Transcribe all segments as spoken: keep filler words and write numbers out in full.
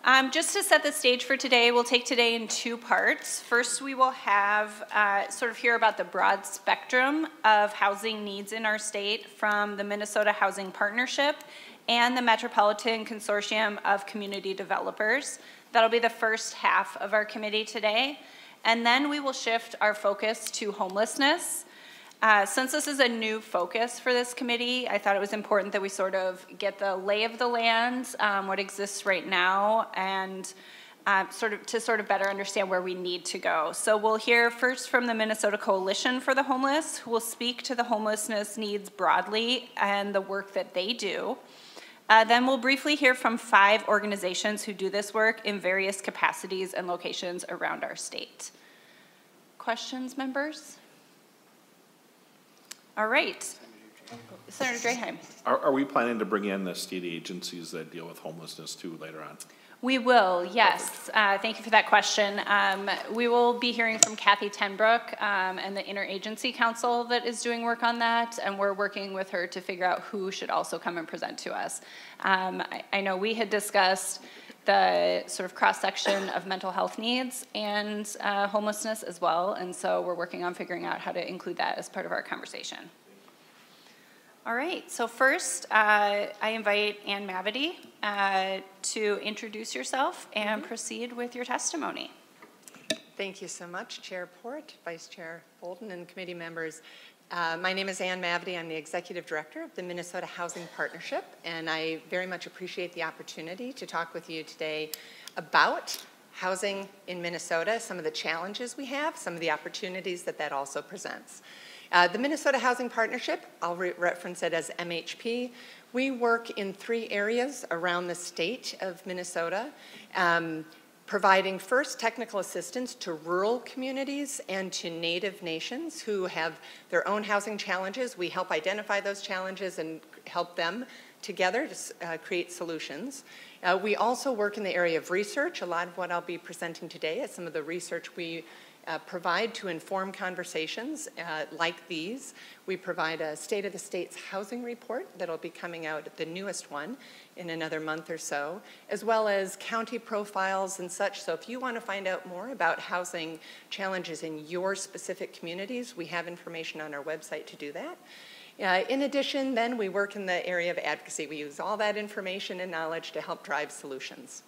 Um, just to set the stage for today, we'll take today in two parts. First, we will have uh, sort of hear about the broad spectrum of housing needs in our state from the Minnesota Housing Partnership and the Metropolitan Consortium of Community Developers. That'll be the first half of our committee today. And then we will shift our focus to homelessness. Uh, since this is a new focus for this committee, I thought it was important that we sort of get the lay of the land, um, what exists right now, and uh, sort of to sort of better understand where we need to go. So we'll hear first from the Minnesota Coalition for the Homeless, who will speak to the homelessness needs broadly and the work that they do. Uh, then we'll briefly hear from five organizations who do this work in various capacities and locations around our state. Questions, members? All right. Senator Draheim. Are, are we planning to bring in the state agencies that deal with homelessness too later on? We will, yes. Uh, thank you for that question. Um, we will be hearing from Kathy Tenbrook um, and the Interagency Council that is doing work on that, and we're working with her to figure out who should also come and present to us. Um, I, I know we had discussed the sort of cross-section of mental health needs and uh, homelessness as well, and so we're working on figuring out how to include that as part of our conversation. All right, so first, uh, I invite Ann Mavity uh, to introduce yourself and mm-hmm. proceed with your testimony. Thank you so much, Chair Port, Vice Chair Bolden, and committee members. Uh, my name is Ann Mavity. I'm the Executive Director of the Minnesota Housing Partnership, and I very much appreciate the opportunity to talk with you today about housing in Minnesota, some of the challenges we have, some of the opportunities that that also presents. Uh, the Minnesota Housing Partnership, I'll re reference it as M H P. We work in three areas around the state of Minnesota, um, providing first technical assistance to rural communities and to Native nations who have their own housing challenges. We help identify those challenges and help them together to uh, create solutions. Uh, we also work in the area of research. A lot of what I'll be presenting today is some of the research we Uh, provide to inform conversations uh, like these. We provide a State of the State's housing report that'll be coming out, the newest one, in another month or so, as well as county profiles and such. So if you want to find out more about housing challenges in your specific communities, we have information on our website to do that. Uh, in addition, then, we work in the area of advocacy. We use all that information and knowledge to help drive solutions.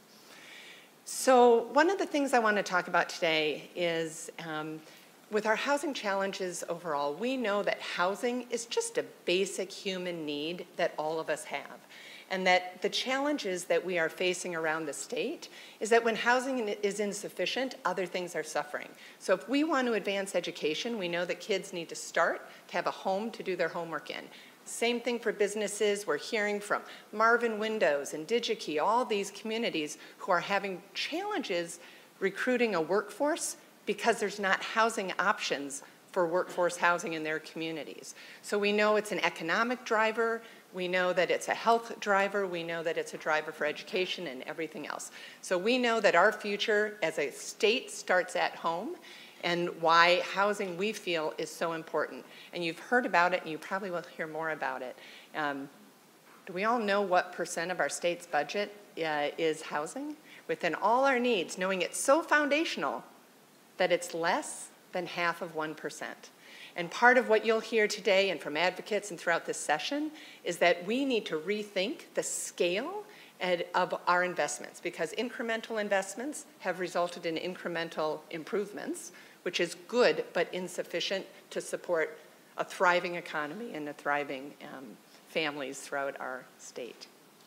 So one of the things I want to talk about today is um, with our housing challenges overall, we know that housing is just a basic human need that all of us have. And that the challenges that we are facing around the state is that when housing is insufficient, other things are suffering. So if we want to advance education, we know that kids need to start to have a home to do their homework in. Same thing for businesses. We're hearing from Marvin Windows and DigiKey, all these communities who are having challenges recruiting a workforce because there's not housing options for workforce housing in their communities. So we know it's an economic driver. We know that it's a health driver. We know that it's a driver for education and everything else. So we know that our future as a state starts at home, and why housing, we feel, is so important. And you've heard about it, and you probably will hear more about it. Um, do we all know what percent of our state's budget uh, is housing? Within all our needs, knowing it's so foundational that it's less than half of one percent. And part of what you'll hear today and from advocates and throughout this session is that we need to rethink the scale of our investments, because incremental investments have resulted in incremental improvements, which is good but insufficient to support a thriving economy and a thriving um, families throughout our state.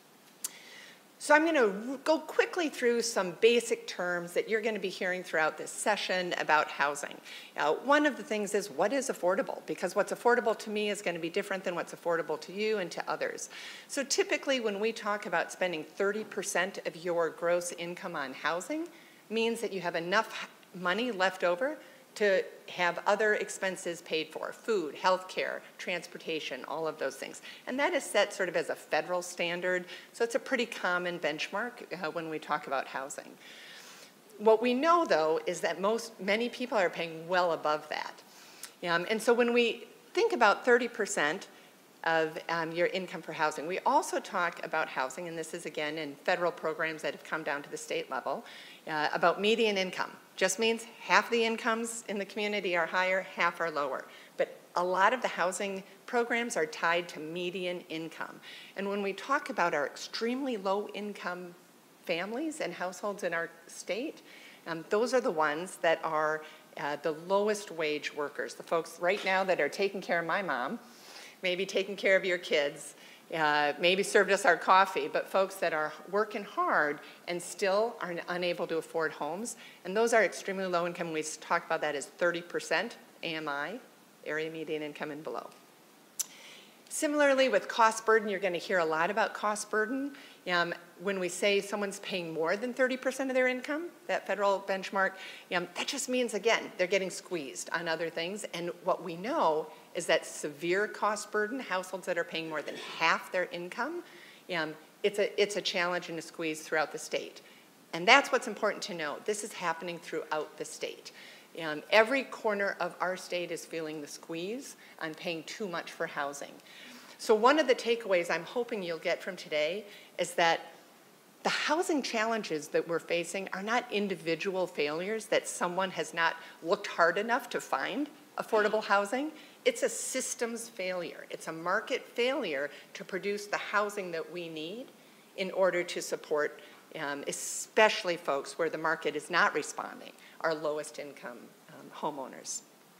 So I'm going to go quickly through some basic terms that you're going to be hearing throughout this session about housing. Now, one of the things is, what is affordable? Because what's affordable to me is going to be different than what's affordable to you and to others. So typically when we talk about spending thirty percent of your gross income on housing, means that you have enough money left over to have other expenses paid for, food, health care, transportation, all of those things. And that is set sort of as a federal standard, so it's a pretty common benchmark uh, when we talk about housing. What we know, though, is that most, many people are paying well above that. Um, and so when we think about thirty percent, of um, your income for housing. We also talk about housing, and this is again in federal programs that have come down to the state level, uh, about median income. Just means half the incomes in the community are higher, half are lower. But a lot of the housing programs are tied to median income. And when we talk about our extremely low income families and households in our state, um, those are the ones that are uh, the lowest wage workers, the folks right now that are taking care of my mom, maybe taking care of your kids, uh, maybe served us our coffee, but folks that are working hard and still are unable to afford homes. And those are extremely low income. We talk about that as thirty percent A M I, area median income and below. Similarly, with cost burden, you're going to hear a lot about cost burden. Um, when we say someone's paying more than thirty percent of their income, that federal benchmark, um, that just means, again, they're getting squeezed on other things. And what we know is that severe cost burden, households that are paying more than half their income, um, it's, a, it's a challenge and a squeeze throughout the state. And that's what's important to know. This is happening throughout the state. Um, every corner of our state is feeling the squeeze on paying too much for housing. So one of the takeaways I'm hoping you'll get from today is that the housing challenges that we're facing are not individual failures, that someone has not looked hard enough to find affordable housing. It's a systems failure. It's a market failure to produce the housing that we need in order to support um, especially folks where the market is not responding, our lowest income um, homeowners.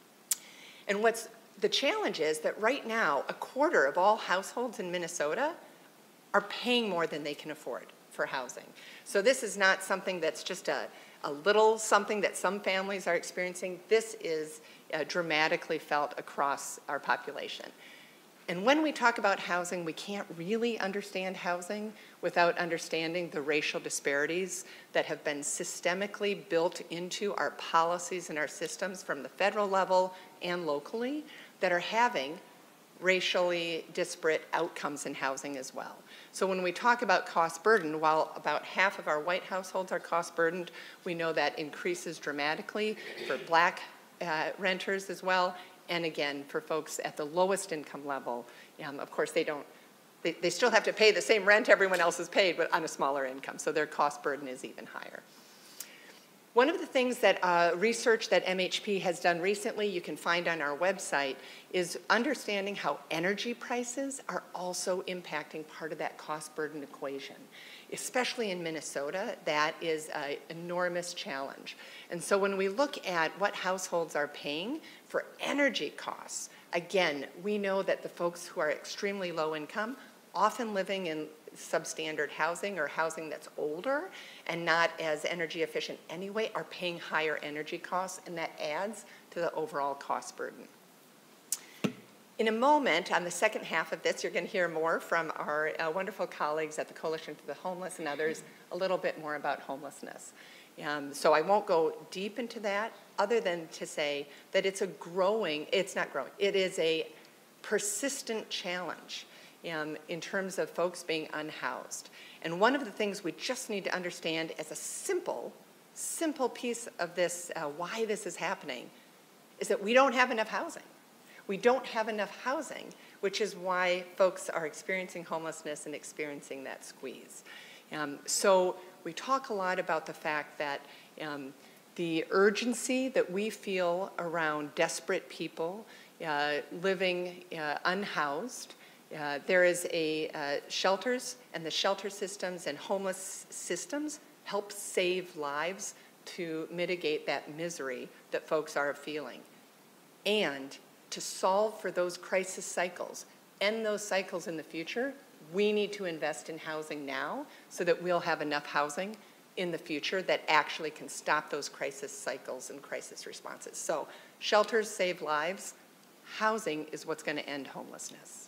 And what's the challenge is that right now, a quarter of all households in Minnesota are paying more than they can afford for housing. So this is not something that's just a, a little something that some families are experiencing. This is uh, dramatically felt across our population. And when we talk about housing, we can't really understand housing without understanding the racial disparities that have been systemically built into our policies and our systems from the federal level and locally that are having racially disparate outcomes in housing as well. So when we talk about cost burden, while about half of our white households are cost burdened, we know that increases dramatically for black uh, renters as well. And again, for folks at the lowest income level, um, of course, they don't, they, they still have to pay the same rent everyone else has paid, but on a smaller income. So their cost burden is even higher. One of the things that uh, research that M H P has done recently, you can find on our website, is understanding how energy prices are also impacting part of that cost burden equation. Especially in Minnesota, that is an enormous challenge. And so when we look at what households are paying for energy costs, again, we know that the folks who are extremely low income, often living in substandard housing or housing that's older and not as energy efficient anyway, are paying higher energy costs, and that adds to the overall cost burden. In a moment, on the second half of this, you're going to hear more from our uh, wonderful colleagues at the Coalition for the Homeless and others, a little bit more about homelessness. Um, so I won't go deep into that, other than to say that it's a growing, it's not growing, it is a persistent challenge um, in terms of folks being unhoused. And one of the things we just need to understand as a simple, simple piece of this, uh, why this is happening, is that we don't have enough housing. We don't have enough housing, which is why folks are experiencing homelessness and experiencing that squeeze. Um, so we talk a lot about the fact that um, the urgency that we feel around desperate people uh, living uh, unhoused. Uh, there is a uh, shelters, and the shelter systems and homeless systems help save lives to mitigate that misery that folks are feeling. And to solve for those crisis cycles, end those cycles in the future, we need to invest in housing now so that we'll have enough housing in the future that actually can stop those crisis cycles and crisis responses. So shelters save lives. Housing is what's going to end homelessness.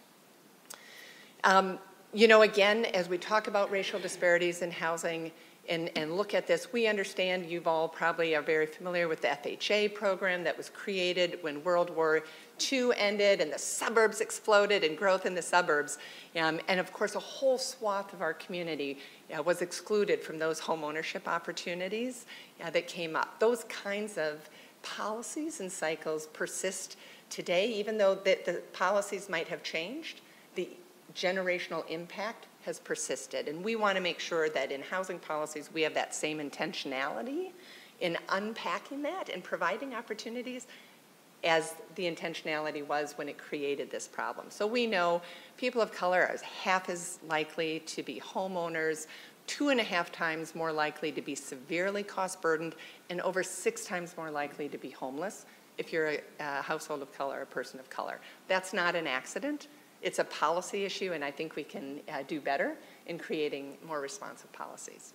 Um, you know, again, as we talk about racial disparities in housing, And, and look at this, we understand you've all probably are very familiar with the F H A program that was created when World War Two ended and the suburbs exploded and growth in the suburbs. Um, and of course, a whole swath of our community uh, was excluded from those home ownership opportunities uh, that came up. Those kinds of policies and cycles persist today, even though the, the policies might have changed, the generational impact has persisted. And we want to make sure that in housing policies, we have that same intentionality in unpacking that and providing opportunities as the intentionality was when it created this problem. So we know people of color are half as likely to be homeowners, two and a half times more likely to be severely cost burdened, and over six times more likely to be homeless if you're a, a household of color, a person of color. That's not an accident. It's a policy issue, and I think we can uh, do better in creating more responsive policies.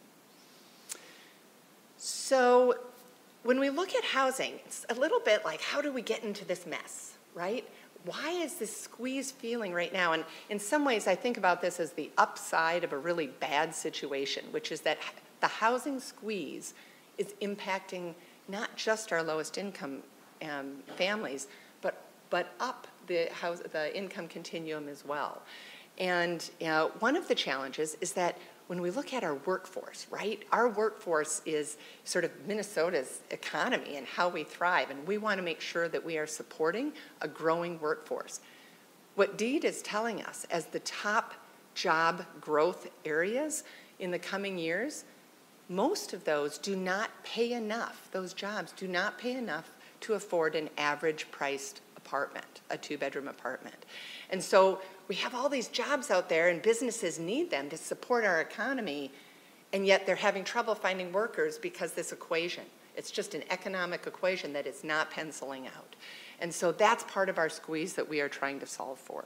So when we look at housing, it's a little bit like, how do we get into this mess, right? Why is this squeeze feeling right now? And in some ways, I think about this as the upside of a really bad situation, which is that the housing squeeze is impacting not just our lowest income um, families, but, but up the, house, the income continuum as well. And you know, one of the challenges is that when we look at our workforce, right, our workforce is sort of Minnesota's economy and how we thrive, and we want to make sure that we are supporting a growing workforce. What DEED is telling us as the top job growth areas in the coming years, most of those do not pay enough, those jobs do not pay enough to afford an average priced apartment, a two-bedroom apartment. And so we have all these jobs out there and businesses need them to support our economy, and yet they're having trouble finding workers because this equation, it's just an economic equation that is not penciling out. And so that's part of our squeeze that we are trying to solve for.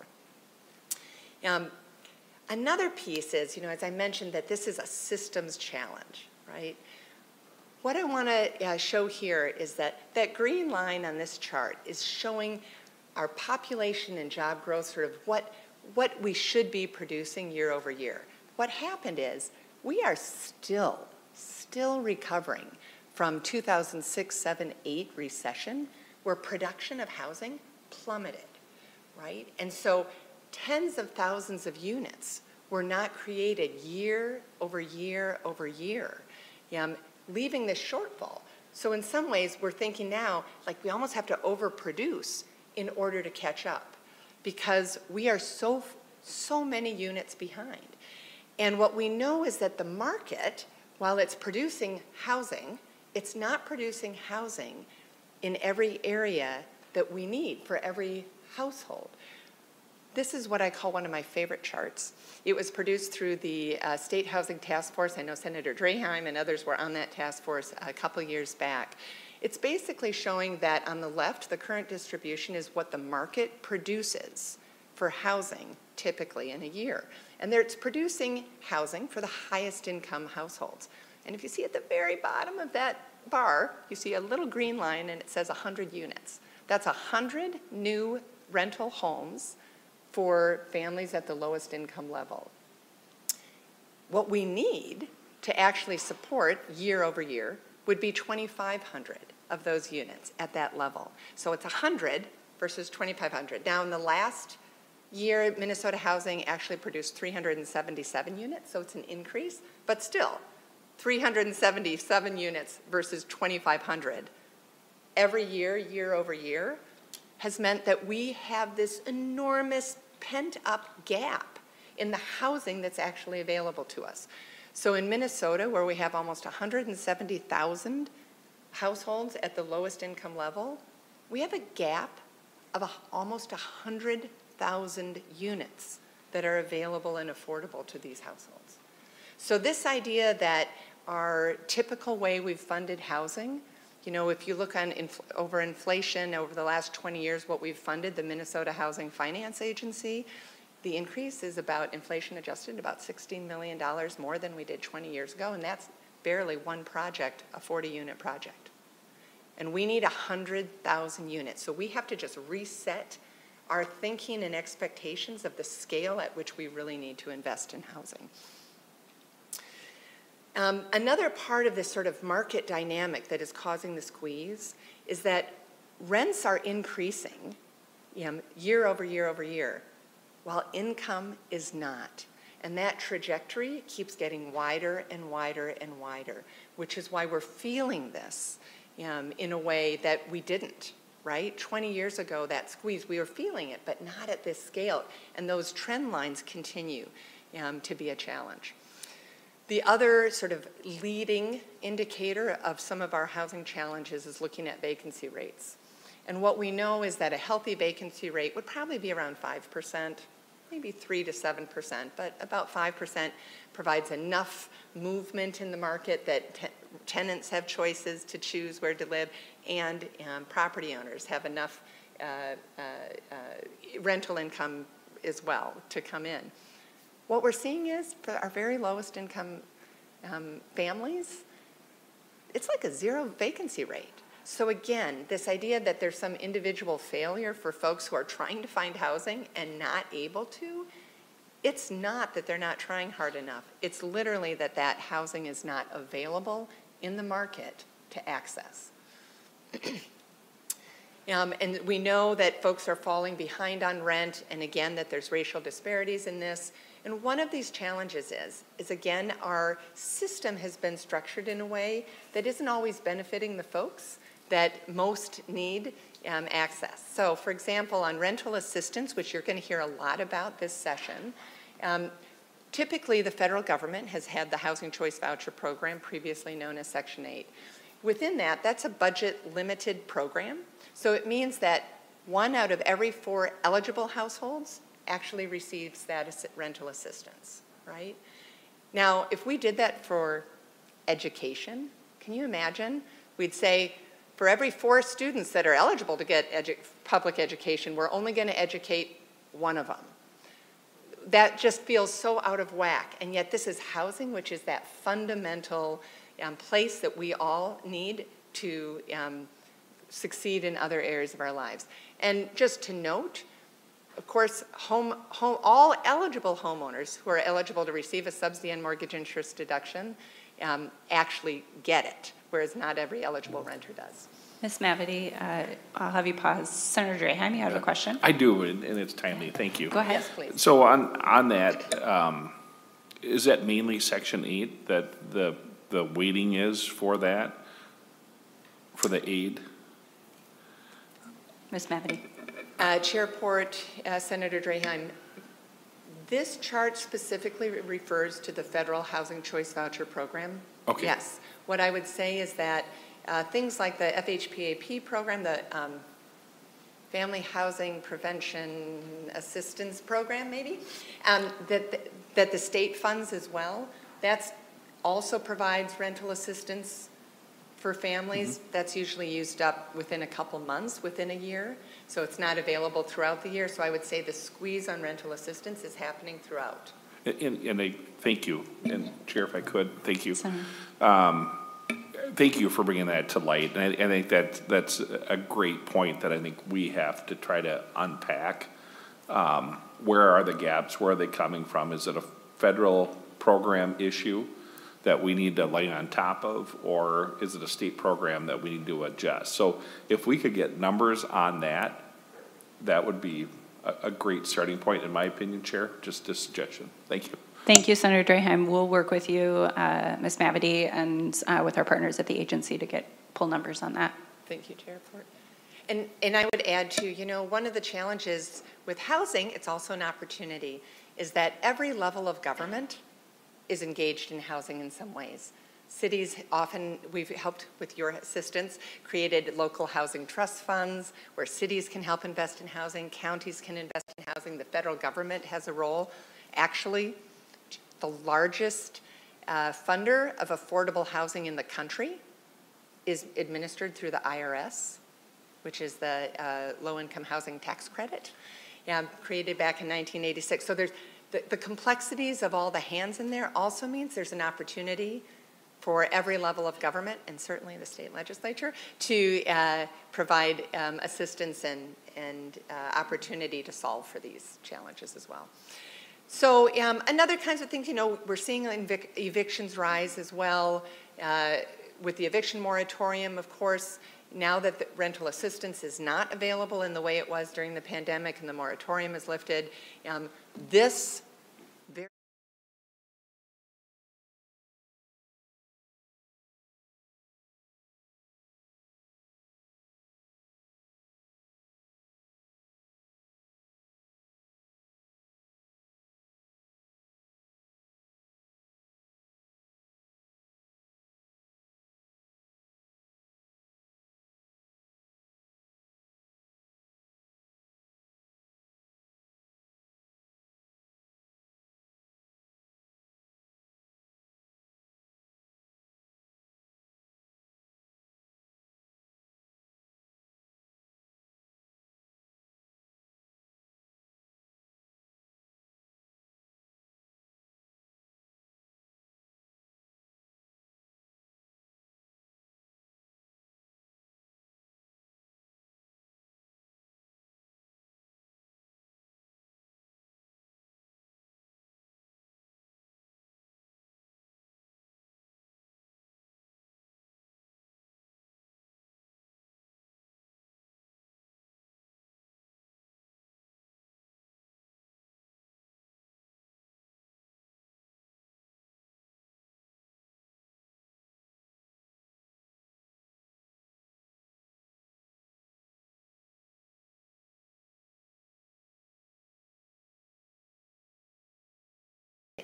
Um, another piece is, you know, as I mentioned, that this is a systems challenge, right? What I want to uh, show here is that that green line on this chart is showing our population and job growth, sort of what, what we should be producing year over year. What happened is we are still, still recovering from two thousand six, seven, eight recession, where production of housing plummeted, right? And so tens of thousands of units were not created year over year over year, um, leaving this shortfall. So in some ways, we're thinking now, like we almost have to overproduce in order to catch up, because we are so, so many units behind. And what we know is that the market, while it's producing housing, it's not producing housing in every area that we need for every household. This is what I call one of my favorite charts. It was produced through the uh, State Housing Task Force. I know Senator Draheim and others were on that task force a couple years back. It's basically showing that on the left, the current distribution is what the market produces for housing typically in a year. And there it's producing housing for the highest income households. And if you see at the very bottom of that bar, you see a little green line and it says one hundred units. That's one hundred new rental homes for families at the lowest income level. What we need to actually support year over year would be twenty-five hundred of those units at that level. So it's one hundred versus twenty-five hundred. Now in the last year, Minnesota Housing actually produced three hundred seventy-seven units, so it's an increase, but still, three hundred seventy-seven units versus twenty-five hundred every year, year over year, has meant that we have this enormous pent-up gap in the housing that's actually available to us. So in Minnesota, where we have almost one hundred seventy thousand households at the lowest income level, we have a gap of a, almost one hundred thousand units that are available and affordable to these households. So this idea that our typical way we've funded housing, you know, if you look on inf over inflation over the last twenty years, what we've funded, the Minnesota Housing Finance Agency, the increase is about, inflation adjusted, about sixteen million dollars more than we did twenty years ago, and that's barely one project, a forty unit project. And we need one hundred thousand units. So we have to just reset our thinking and expectations of the scale at which we really need to invest in housing. Um, another part of this sort of market dynamic that is causing the squeeze is that rents are increasing, you know, year over year over year, while income is not. And that trajectory keeps getting wider and wider and wider, which is why we're feeling this um, in a way that we didn't right? twenty years ago, that squeeze, we were feeling it, but not at this scale. And those trend lines continue um, to be a challenge. The other sort of leading indicator of some of our housing challenges is looking at vacancy rates. And what we know is that a healthy vacancy rate would probably be around five percent, maybe three to seven percent, but about five percent provides enough movement in the market that te tenants have choices to choose where to live, and um, property owners have enough uh, uh, uh, rental income as well to come in. What we're seeing is for our very lowest income um, families, it's like a zero vacancy rate. So again, this idea that there's some individual failure for folks who are trying to find housing and not able to, it's not that they're not trying hard enough. It's literally that that housing is not available in the market to access. um, and we know that folks are falling behind on rent, and again, that there's racial disparities in this. And one of these challenges is, is again, our system has been structured in a way that isn't always benefiting the folks that most need um, access. So for example, on rental assistance, which you're going to hear a lot about this session, um, typically the federal government has had the Housing Choice Voucher Program, previously known as Section eight. Within that, that's a budget limited program. So it means that one out of every four eligible households actually receives that rental assistance, right? Now, if we did that for education, can you imagine? We'd say, for every four students that are eligible to get edu public education, we're only going to educate one of them. That just feels so out of whack, and yet this is housing, which is that fundamental um, place that we all need to um, succeed in other areas of our lives. And just to note, of course, home, home, all eligible homeowners who are eligible to receive a subsidy and mortgage interest deduction um, actually get it, whereas not every eligible renter does. Miz Mavety, uh, I'll have you pause. Senator Draheim, you have a question? I do, and, and it's timely. Thank you. Go ahead. Yes, please. So on on that, um, is that mainly Section eight that the the waiting is for that, for the aid? Miz Mavety. Uh, Chair Port, uh, Senator Draheim, this chart specifically refers to the Federal Housing Choice Voucher Program. Okay. Yes. What I would say is that uh, things like the F H P A P program, the um, Family Housing Prevention Assistance Program, maybe, um, that, the, that the state funds as well, that's also provides rental assistance for families. Mm-hmm. That's usually used up within a couple months, within a year. So it's not available throughout the year. So I would say the squeeze on rental assistance is happening throughout. And, and I thank you, and Chair, if I could, thank you. Um, thank you for bringing that to light. And I, I think that that's a great point that I think we have to try to unpack. Um, where are the gaps? Where are they coming from? Is it a federal program issue that we need to lay on top of, or is it a state program that we need to adjust? So if we could get numbers on that, that would be a, a great starting point, in my opinion, Chair. Just a suggestion. Thank you. Thank you, Senator Draheim. We'll work with you, uh, Miz Mavety, and uh, with our partners at the agency to get pull numbers on that. Thank you, Chair Port. And, and I would add too, you know, one of the challenges with housing, it's also an opportunity, is that every level of government is engaged in housing in some ways. Cities often, we've helped with your assistance, created local housing trust funds where cities can help invest in housing, counties can invest in housing, the federal government has a role. Actually, the largest uh, funder of affordable housing in the country is administered through the I R S, which is the uh, low-income housing tax credit, um, created back in nineteen eighty-six. So there's The, the complexities of all the hands in there also means there's an opportunity for every level of government, and certainly the state legislature, to uh, provide um, assistance and, and uh, opportunity to solve for these challenges as well. So um, another kinds of things, you know, we're seeing evic evictions rise as well. Uh, with the eviction moratorium, of course, now that the rental assistance is not available in the way it was during the pandemic and the moratorium is lifted, um, this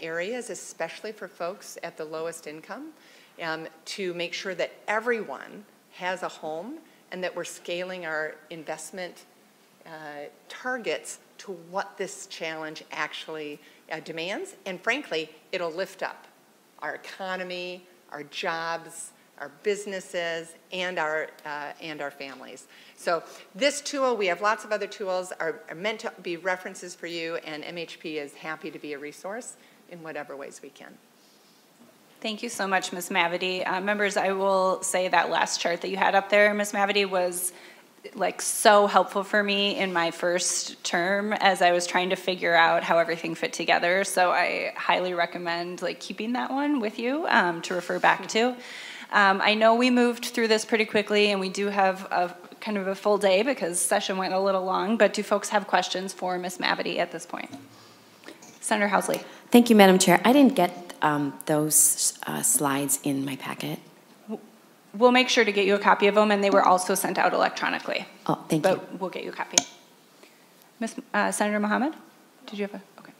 areas, especially for folks at the lowest income, um, to make sure that everyone has a home and that we're scaling our investment uh, targets to what this challenge actually uh, demands. And frankly, it'll lift up our economy, our jobs, our businesses, and our, uh, and our families. So this tool, we have lots of other tools, are, are meant to be references for you, and M H P is happy to be a resource in whatever ways we can. Thank you so much, Miz Mavity. Uh, members, I will say that last chart that you had up there, Miz Mavity, was like so helpful for me in my first term as I was trying to figure out how everything fit together. So I highly recommend like keeping that one with you um, to refer back to. Um, I know we moved through this pretty quickly, and we do have a kind of a full day because session went a little long, but do folks have questions for Miz Mavity at this point? Senator Housley. Thank you, Madam Chair. I didn't get um, those uh, slides in my packet. We'll make sure to get you a copy of them, and they were also sent out electronically. Oh, thank but you. But we'll get you a copy. Miz Uh, Senator Mohammed, did you have a, okay.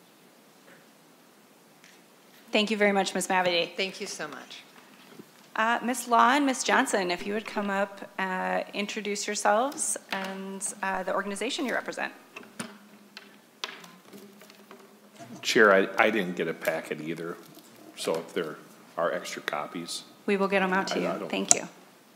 Thank you very much, Miz Mavity. Thank you so much. Uh, Miz Law and Miz Johnson, if you would come up, uh, introduce yourselves and uh, the organization you represent. Chair, I, I didn't get a packet either, so if there are extra copies. We will get them out to I- you. I don't- Thank you.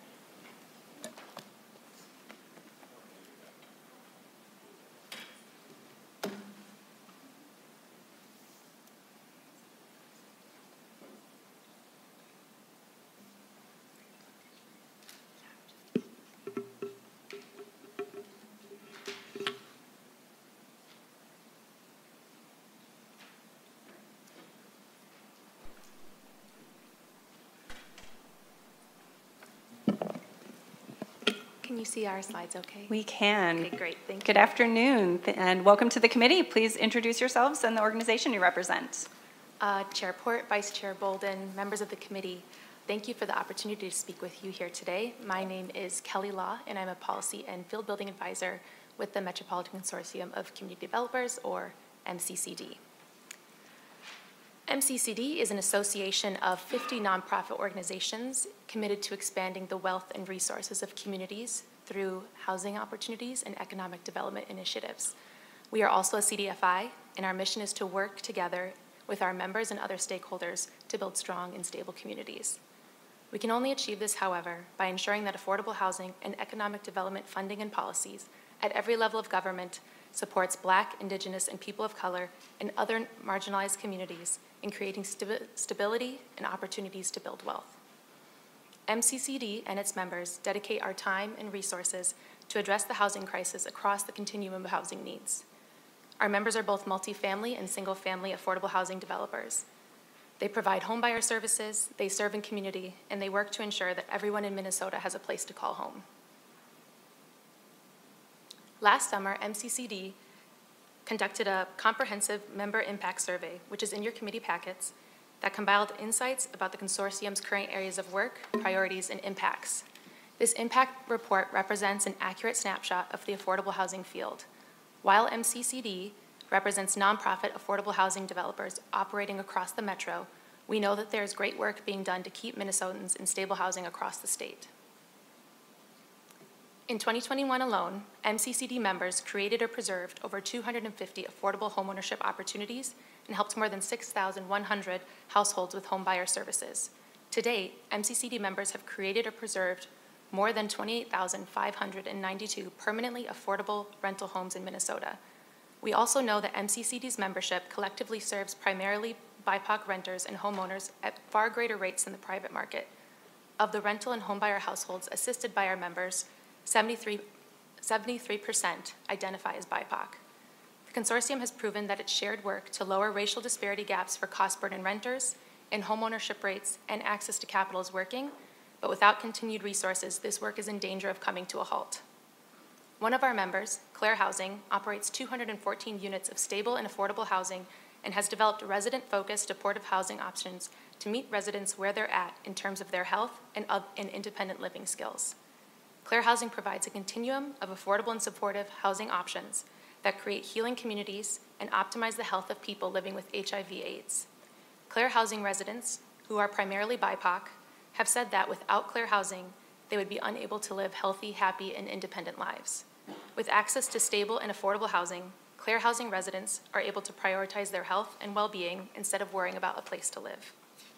Can you see our slides okay? We can. Okay, great, thank you. Good afternoon, th- and welcome to the committee. Please introduce yourselves and the organization you represent. Uh, Chair Port, Vice Chair Bolden, members of the committee, thank you for the opportunity to speak with you here today. My name is Kelly Law, and I'm a Policy and Field Building Advisor with the Metropolitan Consortium of Community Developers, or M C C D. M C C D is an association of fifty nonprofit organizations committed to expanding the wealth and resources of communities through housing opportunities and economic development initiatives. We are also a C D F I, and our mission is to work together with our members and other stakeholders to build strong and stable communities. We can only achieve this, however, by ensuring that affordable housing and economic development funding and policies at every level of government supports Black, Indigenous, and people of color and other marginalized communities in creating stabi- stability and opportunities to build wealth. M C C D and its members dedicate our time and resources to address the housing crisis across the continuum of housing needs. Our members are both multifamily and single-family affordable housing developers. They provide homebuyer services, they serve in community, and they work to ensure that everyone in Minnesota has a place to call home. Last summer, M C C D conducted a comprehensive member impact survey, which is in your committee packets, that compiled insights about the consortium's current areas of work, priorities, and impacts. This impact report represents an accurate snapshot of the affordable housing field. While M C C D represents nonprofit affordable housing developers operating across the metro, we know that there is great work being done to keep Minnesotans in stable housing across the state. In twenty twenty-one alone, M C C D members created or preserved over two hundred fifty affordable homeownership opportunities and helped more than six thousand one hundred households with homebuyer services. To date, M C C D members have created or preserved more than twenty-eight thousand five hundred ninety-two permanently affordable rental homes in Minnesota. We also know that M C C D's membership collectively serves primarily B I P O C renters and homeowners at far greater rates than the private market. Of the rental and homebuyer households assisted by our members, seventy-three percent identify as B I P O C. The consortium has proven that its shared work to lower racial disparity gaps for cost burden renters and homeownership rates and access to capital is working, but without continued resources, this work is in danger of coming to a halt. One of our members, Claire Housing, operates two hundred fourteen units of stable and affordable housing and has developed resident-focused supportive housing options to meet residents where they're at in terms of their health and, uh, and independent living skills. Claire Housing provides a continuum of affordable and supportive housing options that create healing communities and optimize the health of people living with H I V AIDS. Clare Housing residents, who are primarily B I P O C, have said that without Clare Housing, they would be unable to live healthy, happy, and independent lives. With access to stable and affordable housing, Clare Housing residents are able to prioritize their health and well-being instead of worrying about a place to live.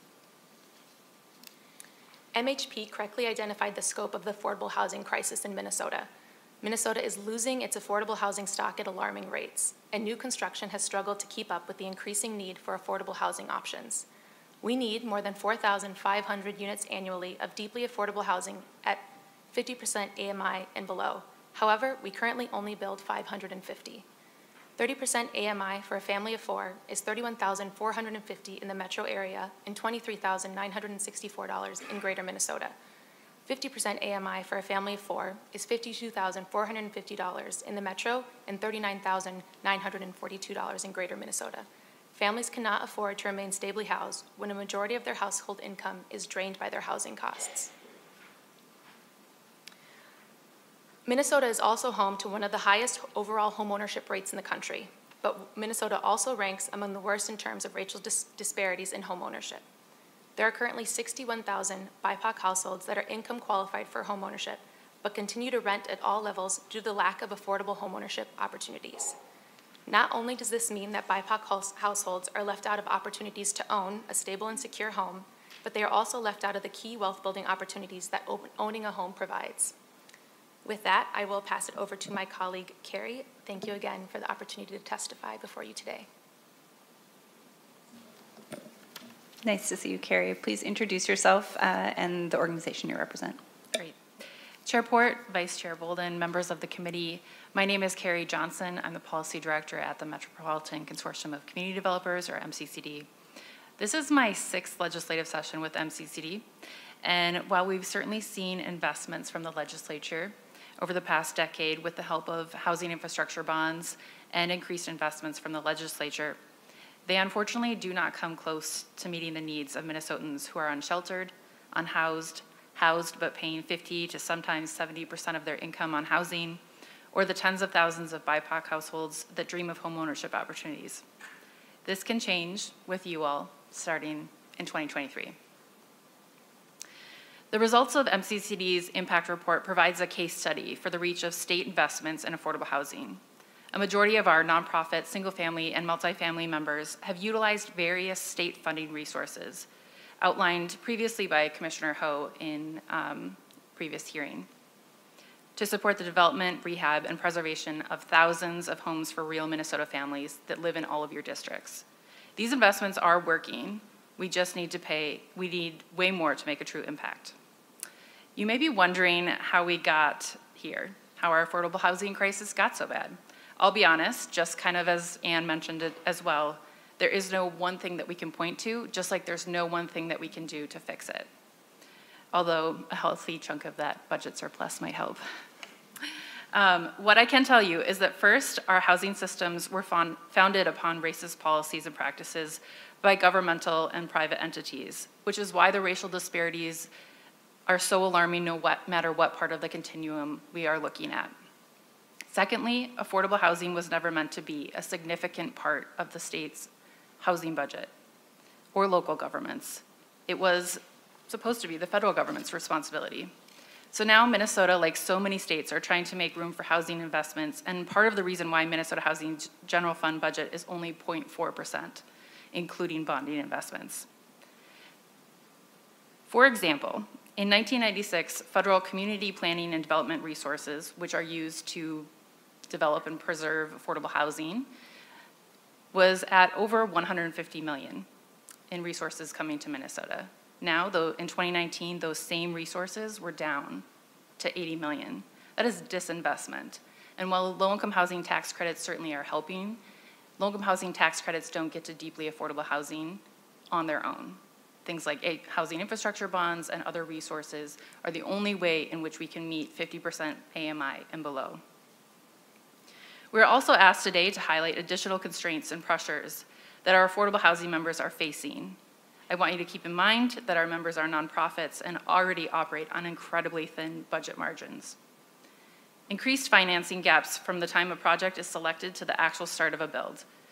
M H P correctly identified the scope of the affordable housing crisis in Minnesota. Minnesota is losing its affordable housing stock at alarming rates, and new construction has struggled to keep up with the increasing need for affordable housing options. We need more than four thousand five hundred units annually of deeply affordable housing at fifty percent A M I and below. However, we currently only build five hundred fifty. thirty percent A M I for a family of four is thirty-one thousand four hundred fifty dollars in the metro area and twenty-three thousand nine hundred sixty-four dollars in greater Minnesota. fifty percent A M I for a family of four is fifty-two thousand four hundred fifty dollars in the metro and thirty-nine thousand nine hundred forty-two dollars in greater Minnesota. Families cannot afford to remain stably housed when a majority of their household income is drained by their housing costs. Minnesota is also home to one of the highest overall homeownership rates in the country, but Minnesota also ranks among the worst in terms of racial dis disparities in homeownership. There are currently sixty-one thousand B I P O C households that are income qualified for homeownership, but continue to rent at all levels due to the lack of affordable homeownership opportunities. Not only does this mean that B I P O C households are left out of opportunities to own a stable and secure home, but they are also left out of the key wealth building opportunities that owning a home provides. With that, I will pass it over to my colleague, Carrie. Thank you again for the opportunity to testify before you today. Nice to see you, Carrie. Please introduce yourself uh, and the organization you represent. Great. Chair Port, Vice Chair Bolden, members of the committee, my name is Carrie Johnson. I'm the Policy Director at the Metropolitan Consortium of Community Developers, or M C C D. This is my sixth legislative session with M C C D, and while we've certainly seen investments from the legislature over the past decade with the help of housing infrastructure bonds and increased investments from the legislature, they unfortunately do not come close to meeting the needs of Minnesotans who are unsheltered, unhoused, housed but paying fifty to sometimes seventy percent of their income on housing, or the tens of thousands of B I P O C households that dream of homeownership opportunities. This can change with you all starting in twenty twenty-three. The results of M C C D's impact report provides a case study for the reach of state investments in affordable housing. A majority of our nonprofit, single-family, and multifamily members have utilized various state funding resources outlined previously by Commissioner Ho in um, previous hearing to support the development, rehab, and preservation of thousands of homes for real Minnesota families that live in all of your districts. These investments are working. We just need to pay, we need way more to make a true impact. You may be wondering how we got here, how our affordable housing crisis got so bad. I'll be honest, just kind of as Ann mentioned it as well, there is no one thing that we can point to, just like there's no one thing that we can do to fix it. Although a healthy chunk of that budget surplus might help. Um, what I can tell you is that first, our housing systems were found, founded upon racist policies and practices by governmental and private entities, which is why the racial disparities are so alarming no what, matter what part of the continuum we are looking at. Secondly, affordable housing was never meant to be a significant part of the state's housing budget or local governments. It was supposed to be the federal government's responsibility. So now Minnesota, like so many states, are trying to make room for housing investments, and part of the reason why Minnesota Housing General Fund budget is only zero point four percent, including bonding investments. For example, in nineteen ninety-six, federal community planning and development resources, which are used to develop and preserve affordable housing, was at over one hundred fifty million in resources coming to Minnesota. Now, though, in twenty nineteen, those same resources were down to eighty million. That is disinvestment. And while low-income housing tax credits certainly are helping, low-income housing tax credits don't get to deeply affordable housing on their own. Things like housing infrastructure bonds and other resources are the only way in which we can meet fifty percent A M I and below. We're also asked today to highlight additional constraints and pressures that our affordable housing members are facing. I want you to keep in mind that our members are nonprofits and already operate on incredibly thin budget margins. Increased financing gaps from the time a project is selected to the actual start of a build.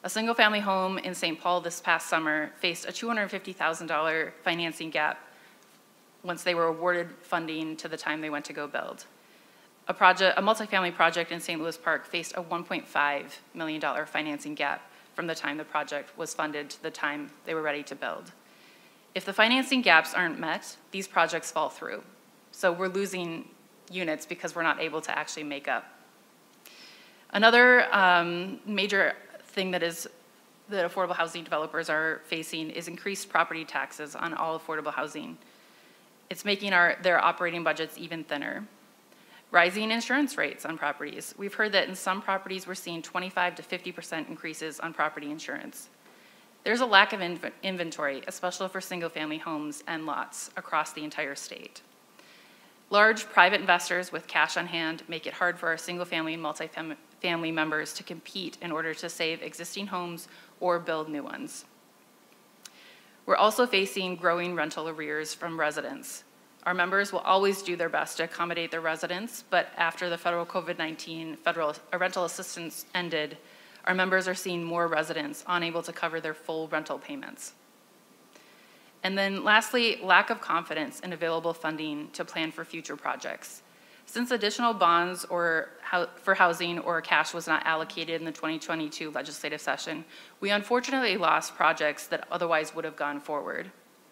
A single-family home in Saint Paul this past summer faced a two hundred fifty thousand dollars financing gap once they were awarded funding to the time they went to go build. A project, a multifamily project in Saint Louis Park faced a one point five million dollars financing gap from the time the project was funded to the time they were ready to build. If the financing gaps aren't met, these projects fall through. So we're losing units because we're not able to actually make up. Another um, major thing that is that affordable housing developers are facing is increased property taxes on all affordable housing. It's making our, their operating budgets even thinner. Rising insurance rates on properties. We've heard that in some properties we're seeing twenty-five to fifty percent increases on property insurance. There's a lack of inv inventory, especially for single-family homes and lots across the entire state. Large private investors with cash on hand make it hard for our single-family and multi-family members to compete in order to save existing homes or build new ones. We're also facing growing rental arrears from residents. Our members will always do their best to accommodate their residents, but after the federal COVID nineteen federal rental assistance ended, our members are seeing more residents unable to cover their full rental payments. And then lastly, lack of confidence in available funding to plan for future projects. Since additional bonds or for housing or cash was not allocated in the twenty twenty-two legislative session, we unfortunately lost projects that otherwise would have gone forward.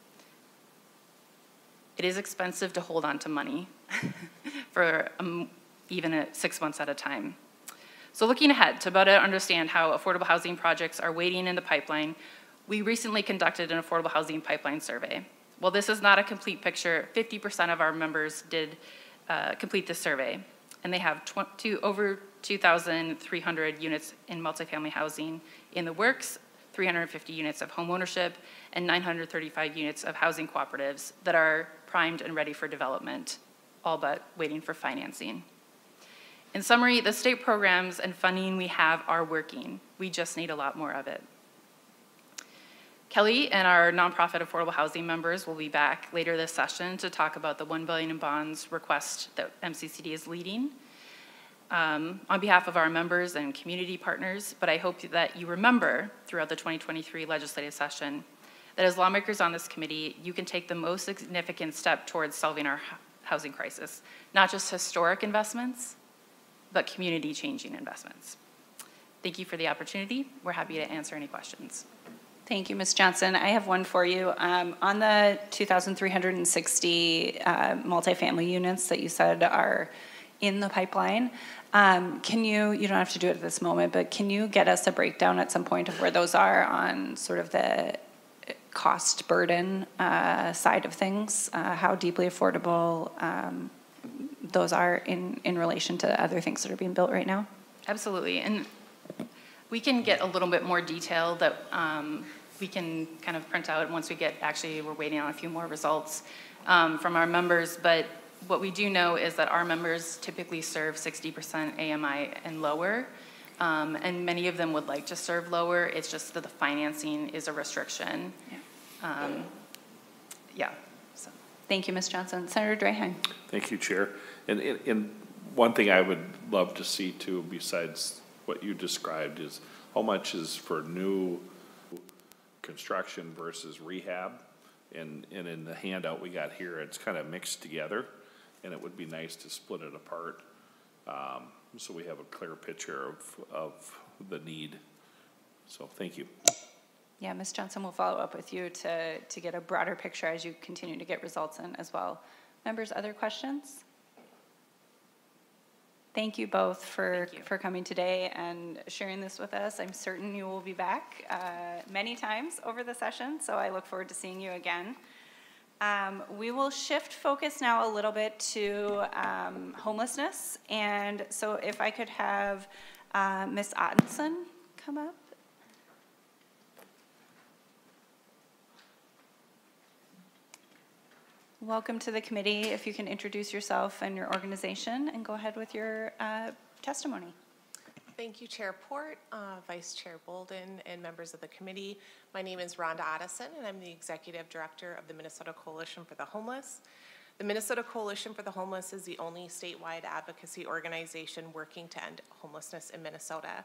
It is expensive to hold on to money for um, even a, six months at a time. So looking ahead to better understand how affordable housing projects are waiting in the pipeline, we recently conducted an affordable housing pipeline survey. While this is not a complete picture, fifty percent of our members did uh, complete this survey, and they have two, over two thousand three hundred units in multifamily housing in the works, three hundred fifty units of home ownership, and nine hundred thirty-five units of housing cooperatives that are primed and ready for development, all but waiting for financing. In summary, the state programs and funding we have are working. We just need a lot more of it. Kelly and our nonprofit affordable housing members will be back later this session to talk about the one billion dollars in bonds request that M C C D is leading um, on behalf of our members and community partners, but I hope that you remember throughout the twenty twenty-three legislative session that as lawmakers on this committee, you can take the most significant step towards solving our housing crisis, not just historic investments, but community-changing investments. Thank you for the opportunity. We're happy to answer any questions. Thank you, Miz Johnson. I have one for you. Um, on the two thousand three hundred sixty uh, multifamily units that you said are in the pipeline, um, can you, you don't have to do it at this moment, but can you get us a breakdown at some point of where those are on sort of the cost burden uh, side of things, uh, how deeply affordable um, those are in, in relation to other things that are being built right now? Absolutely, and we can get a little bit more detail that um, we can kind of print out once we get, actually we're waiting on a few more results um, from our members, but what we do know is that our members typically serve sixty percent A M I and lower, um, and many of them would like to serve lower. It's just that the financing is a restriction. Yeah. Um, yeah. So. Thank you, Miz Johnson. Senator Draheim. Thank you, Chair. And, and, and one thing I would love to see too, besides what you described, is how much is for new construction versus rehab. And, and in the handout we got here, it's kind of mixed together, and it would be nice to split it apart um, so we have a clear picture of, of the need. So thank you. Yeah, Miz Johnson will follow up with you to, to get a broader picture as you continue to get results in as well. Members, other questions? Thank you both for, you. for coming today and sharing this with us. I'm certain you will be back uh, many times over the session, so I look forward to seeing you again. Um, we will shift focus now a little bit to um, homelessness, and so if I could have uh, Miz Ottenson come up. Welcome to the committee. If you can introduce yourself and your organization and go ahead with your uh, testimony. Thank you, Chair Port, uh, Vice Chair Bolden, and members of the committee. My name is Rhonda Otteson, and I'm the Executive Director of the Minnesota Coalition for the Homeless. The Minnesota Coalition for the Homeless is the only statewide advocacy organization working to end homelessness in Minnesota.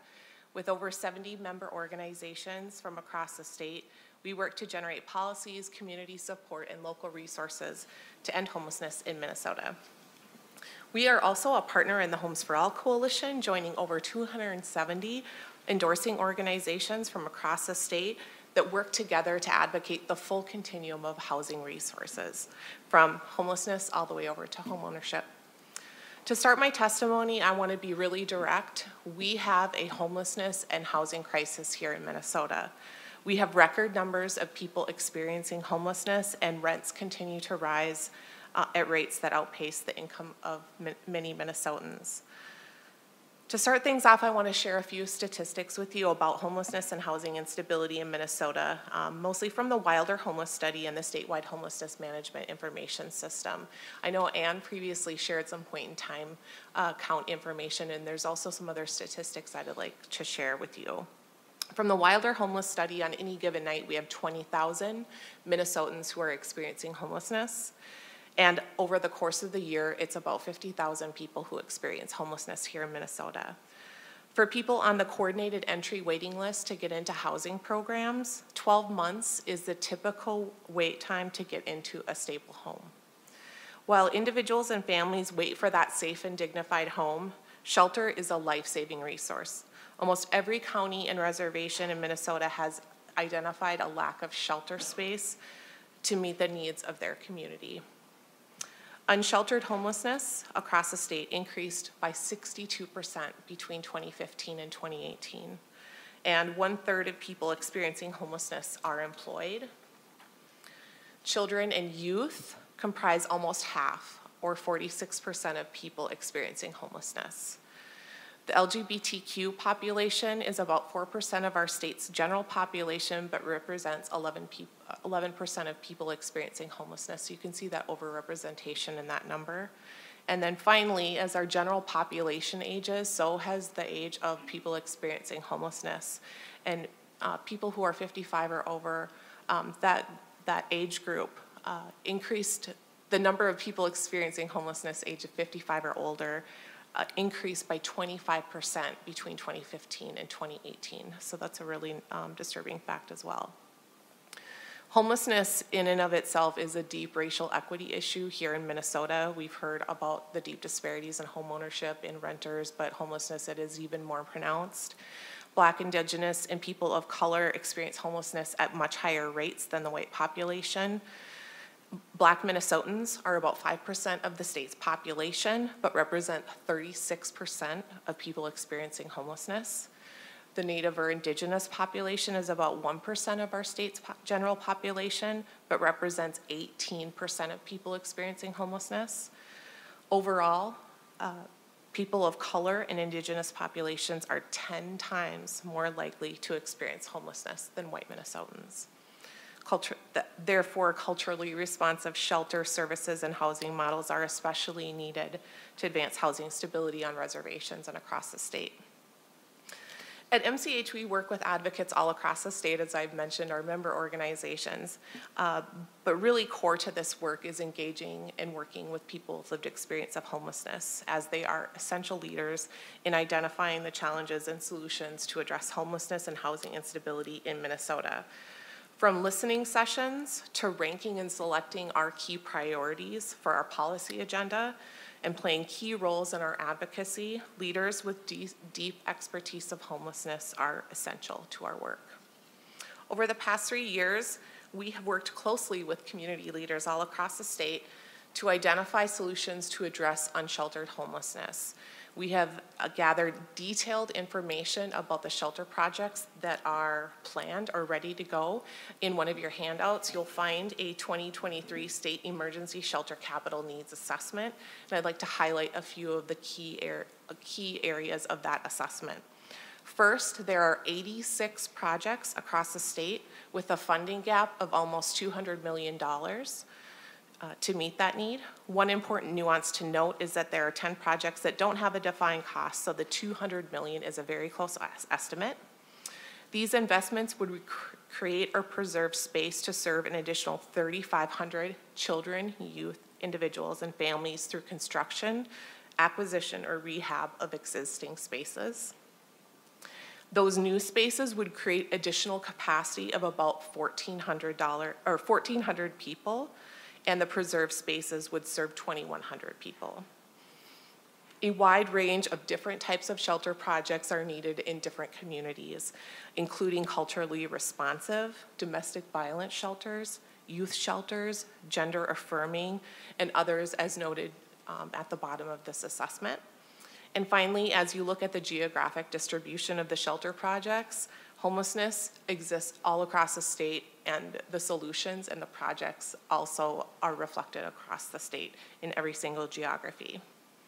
With over seventy member organizations from across the state, we work to generate policies, community support, and local resources to end homelessness in Minnesota. We are also a partner in the Homes for All Coalition, joining over two hundred seventy endorsing organizations from across the state that work together to advocate the full continuum of housing resources, from homelessness all the way over to homeownership. To start my testimony, I want to be really direct. We have a homelessness and housing crisis here in Minnesota. We have record numbers of people experiencing homelessness, and rents continue to rise uh, at rates that outpace the income of mi- many Minnesotans. To start things off, I want to share a few statistics with you about homelessness and housing instability in Minnesota, um, mostly from the Wilder Homeless Study and the Statewide Homelessness Management Information System. I know Ann previously shared some point in time uh, count information, and there's also some other statistics I'd like to share with you. From the Wilder Homeless Study, on any given night, we have twenty thousand Minnesotans who are experiencing homelessness. And over the course of the year, it's about fifty thousand people who experience homelessness here in Minnesota. For people on the coordinated entry waiting list to get into housing programs, twelve months is the typical wait time to get into a stable home. While individuals and families wait for that safe and dignified home, shelter is a life-saving resource. Almost every county and reservation in Minnesota has identified a lack of shelter space to meet the needs of their community. Unsheltered homelessness across the state increased by sixty-two percent between twenty fifteen and twenty eighteen. And one third of people experiencing homelessness are employed. Children and youth comprise almost half, or forty-six percent of people experiencing homelessness. The L G B T Q population is about four percent of our state's general population, but represents eleven percent of people experiencing homelessness. So you can see that overrepresentation in that number. And then finally, as our general population ages, so has the age of people experiencing homelessness. And uh, people who are fifty-five or over, um, that, that age group uh, increased, the number of people experiencing homelessness age of fifty-five or older Uh, increased by twenty-five percent between twenty fifteen and twenty eighteen. So that's a really um, disturbing fact as well. Homelessness in and of itself is a deep racial equity issue here in Minnesota. We've heard about the deep disparities in homeownership in renters, but homelessness, it is even more pronounced. Black, Indigenous, and people of color experience homelessness at much higher rates than the white population. Black Minnesotans are about five percent of the state's population, but represent thirty-six percent of people experiencing homelessness. The Native or Indigenous population is about one percent of our state's po- general population, but represents eighteen percent of people experiencing homelessness. Overall, uh, people of color and Indigenous populations are ten times more likely to experience homelessness than white Minnesotans. Culture, therefore, culturally responsive shelter services and housing models are especially needed to advance housing stability on reservations and across the state. At M C H, we work with advocates all across the state, as I've mentioned, our member organizations. Uh, but really core to this work is engaging and working with people with lived experience of homelessness, as they are essential leaders in identifying the challenges and solutions to address homelessness and housing instability in Minnesota. From listening sessions to ranking and selecting our key priorities for our policy agenda and playing key roles in our advocacy, leaders with deep, deep expertise of homelessness are essential to our work. Over the past three years, we have worked closely with community leaders all across the state to identify solutions to address unsheltered homelessness. We have uh, gathered detailed information about the shelter projects that are planned or ready to go. In one of your handouts, you'll find a twenty twenty-three State Emergency Shelter Capital Needs Assessment, and I'd like to highlight a few of the key, er- key areas of that assessment. First, there are eighty-six projects across the state with a funding gap of almost two hundred million dollars. Uh, to meet that need. One important nuance to note is that there are ten projects that don't have a defined cost, so the two hundred million dollars is a very close estimate. These investments would rec- create or preserve space to serve an additional three thousand five hundred children, youth, individuals, and families through construction, acquisition, or rehab of existing spaces. Those new spaces would create additional capacity of about fourteen hundred dollars or fourteen hundred people, and the preserved spaces would serve twenty-one hundred people. A wide range of different types of shelter projects are needed in different communities, including culturally responsive, domestic violence shelters, youth shelters, gender affirming, and others as noted um, at the bottom of this assessment. And finally, as you look at the geographic distribution of the shelter projects, homelessness exists all across the state, and the solutions and the projects also are reflected across the state in every single geography.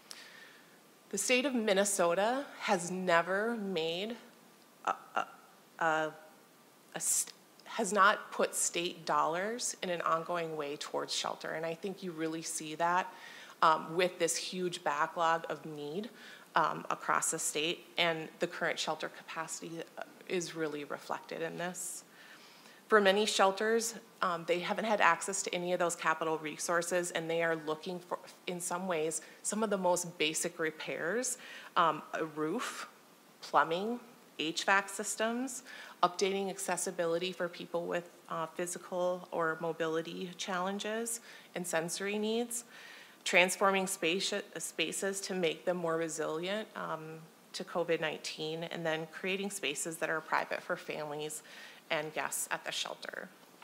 The state of Minnesota has never made, a, a, a, a st has not put state dollars in an ongoing way towards shelter. And I think you really see that um, with this huge backlog of need um, across the state, and the current shelter capacity is really reflected in this. For many shelters, um, they haven't had access to any of those capital resources, and they are looking for, in some ways, some of the most basic repairs, um, a roof, plumbing, H V A C systems, updating accessibility for people with uh, physical or mobility challenges and sensory needs, transforming space, spaces to make them more resilient um, to COVID nineteen, and then creating spaces that are private for families and guests at the shelter.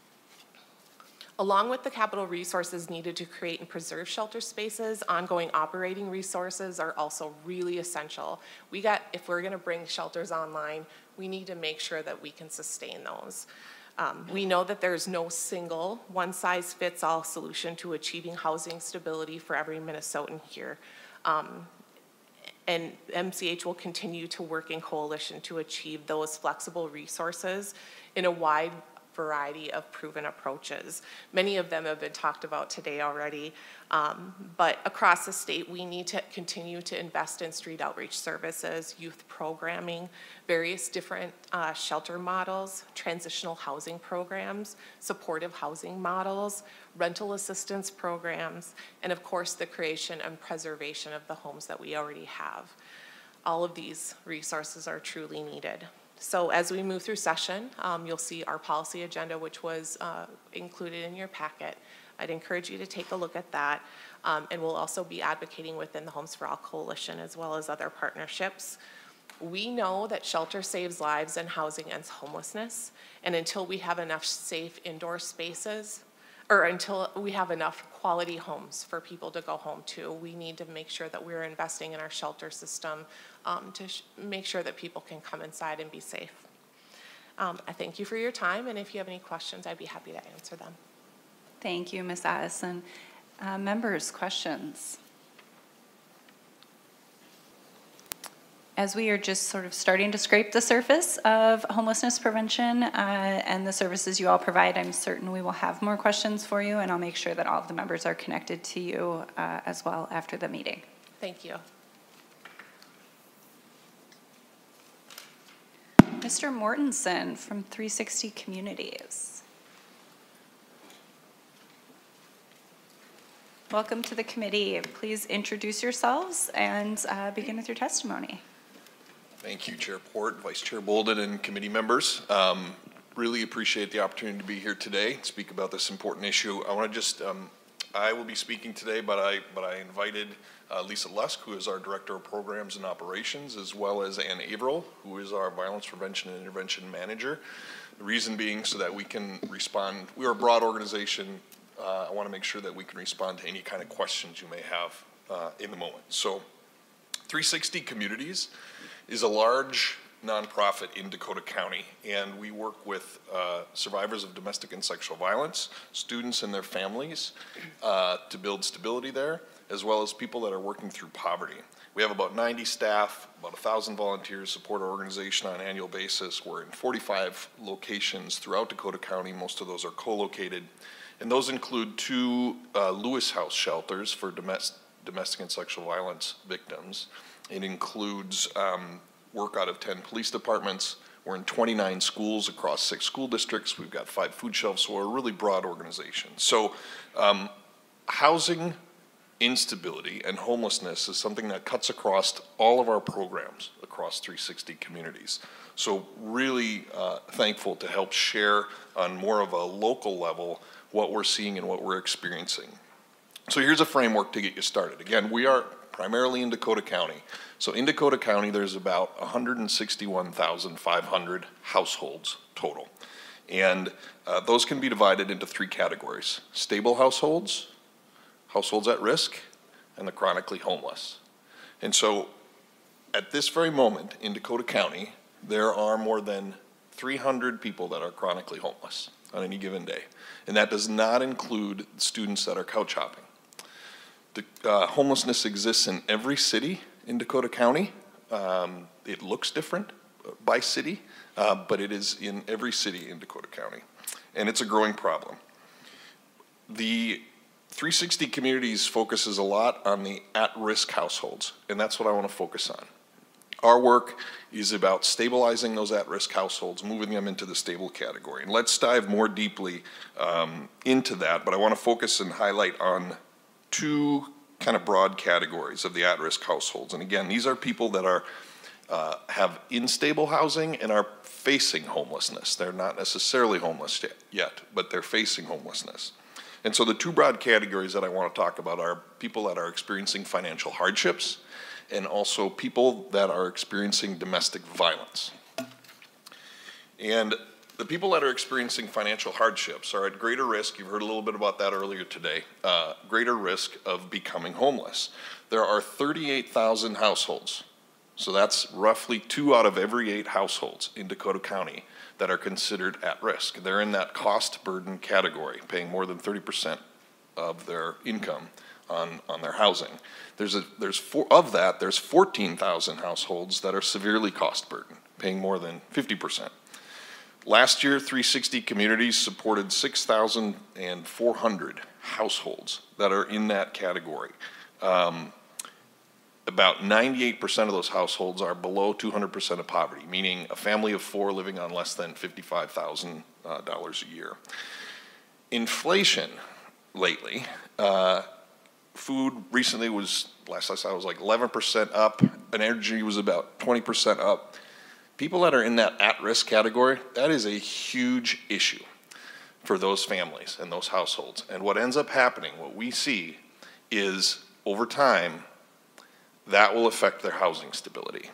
Along with the capital resources needed to create and preserve shelter spaces, ongoing operating resources are also really essential. We got, if we're gonna bring shelters online, we need to make sure that we can sustain those. Um, we know that there's no single one-size-fits-all solution to achieving housing stability for every Minnesotan here. Um, And M C H will continue to work in coalition to achieve those flexible resources in a wide variety of proven approaches. Many of them have been talked about today already, um, but across the state, we need to continue to invest in street outreach services, youth programming, various different uh, shelter models, transitional housing programs, supportive housing models, rental assistance programs, and of course, the creation and preservation of the homes that we already have. All of these resources are truly needed. So as we move through session, um, you'll see our policy agenda, which was uh, included in your packet. I'd encourage you to take a look at that. Um, and we'll also be advocating within the Homes for All Coalition as well as other partnerships. We know that shelter saves lives and housing ends homelessness. And until we have enough safe indoor spaces, or until we have enough quality homes for people to go home to, we need to make sure that we're investing in our shelter system um, to sh make sure that people can come inside and be safe. Um, I thank you for your time, and if you have any questions, I'd be happy to answer them. Thank you, Miz Addison. Uh, members, questions? As we are just sort of starting to scrape the surface of homelessness prevention uh, and the services you all provide, I'm certain we will have more questions for you, and I'll make sure that all of the members are connected to you uh, as well after the meeting. Thank you. Mister Mortensen from three sixty Communities. Welcome to the committee. Please introduce yourselves and uh, begin with your testimony. Thank you, Chair Port, Vice Chair Bolden, and committee members. Um, really appreciate the opportunity to be here today and speak about this important issue. I want to just, um, I will be speaking today, but I, but I invited uh, Lisa Lusk, who is our Director of Programs and Operations, as well as Ann Averill, who is our Violence Prevention and Intervention Manager. The reason being so that we can respond. We are a broad organization. Uh, I want to make sure that we can respond to any kind of questions you may have uh, in the moment. So three sixty Communities is a large nonprofit in Dakota County, and we work with uh, survivors of domestic and sexual violence, students and their families uh, to build stability there, as well as people that are working through poverty. We have about ninety staff, about one thousand volunteers support our organization on an annual basis. We're in forty-five locations throughout Dakota County. Most of those are co-located, and those include two uh, Lewis House shelters for domestic domestic and sexual violence victims. It includes um, work out of ten police departments. We're in twenty-nine schools across six school districts. We've got five food shelves, so we're a really broad organization. So um, housing instability, and homelessness is something that cuts across all of our programs across three sixty communities. So really uh, thankful to help share on more of a local level what we're seeing and what we're experiencing. So here's a framework to get you started. Again, we are primarily in Dakota County. So in Dakota County, there's about one hundred sixty-one thousand five hundred households total. And uh, those can be divided into three categories: stable households, households at risk, and the chronically homeless. And so at this very moment in Dakota County, there are more than three hundred people that are chronically homeless on any given day. And that does not include students that are couch hopping. The, uh, homelessness exists in every city in Dakota County. Um, it looks different by city, uh, but it is in every city in Dakota County. And it's a growing problem. The three sixty Communities focuses a lot on the at-risk households, and that's what I want to focus on. Our work is about stabilizing those at-risk households, moving them into the stable category. And let's dive more deeply um, into that, but I want to focus and highlight on two kind of broad categories of the at-risk households. And again, these are people that are uh, have unstable housing and are facing homelessness. They're not necessarily homeless yet, but they're facing homelessness. And so the two broad categories that I want to talk about are people that are experiencing financial hardships and also people that are experiencing domestic violence. And the people that are experiencing financial hardships are at greater risk, you've heard a little bit about that earlier today, uh, greater risk of becoming homeless. There are thirty-eight thousand households, so that's roughly two out of every eight households in Dakota County that are considered at risk. They're in that cost burden category, paying more than thirty percent of their income on, on their housing. There's a, there's four, of that, there's fourteen thousand households that are severely cost burdened, paying more than fifty percent. Last year, three sixty Communities supported six thousand four hundred households that are in that category. Um, about ninety-eight percent of those households are below two hundred percent of poverty, meaning a family of four living on less than fifty-five thousand dollars uh, a year. Inflation lately, uh, food recently was, last I saw, was like eleven percent up, and energy was about twenty percent up. People that are in that at-risk category, that is a huge issue for those families and those households. And what ends up happening, what we see, is over time, that will affect their housing stability.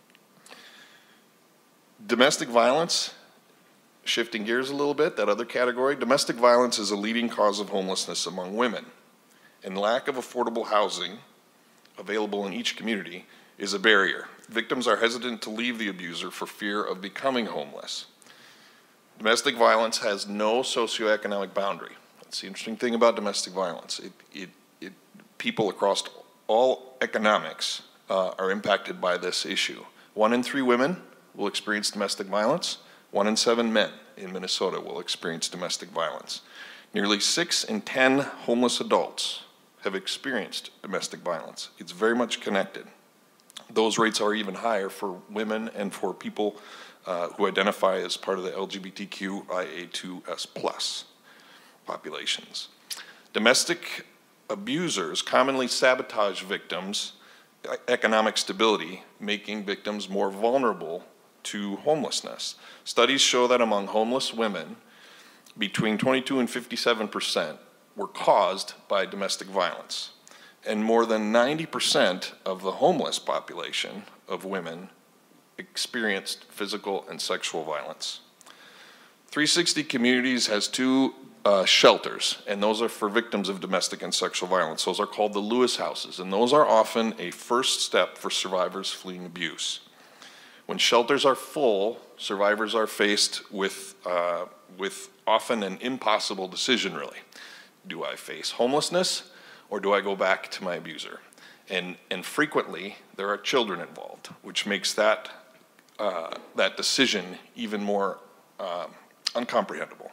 Domestic violence, shifting gears a little bit, that other category, domestic violence is a leading cause of homelessness among women. And lack of affordable housing available in each community is a barrier. Victims are hesitant to leave the abuser for fear of becoming homeless. Domestic violence has no socioeconomic boundary. That's the interesting thing about domestic violence. It, it, it, people across all economics uh, are impacted by this issue. One in three women will experience domestic violence. One in seven men in Minnesota will experience domestic violence. Nearly six in ten homeless adults have experienced domestic violence. It's very much connected. Those rates are even higher for women and for people uh, who identify as part of the L G B T Q I A two S plus populations. Domestic abusers commonly sabotage victims' economic stability, making victims more vulnerable to homelessness. Studies show that among homeless women, between twenty-two and fifty-seven percent were caused by domestic violence. And more than ninety percent of the homeless population of women experienced physical and sexual violence. three sixty Communities has two uh, shelters, and those are for victims of domestic and sexual violence. Those are called the Lewis Houses, and those are often a first step for survivors fleeing abuse. When shelters are full, survivors are faced with, uh, with often an impossible decision, really. Do I face homelessness, or do I go back to my abuser? And, and frequently, there are children involved, which makes that, uh, that decision even more uh, uncomprehendable.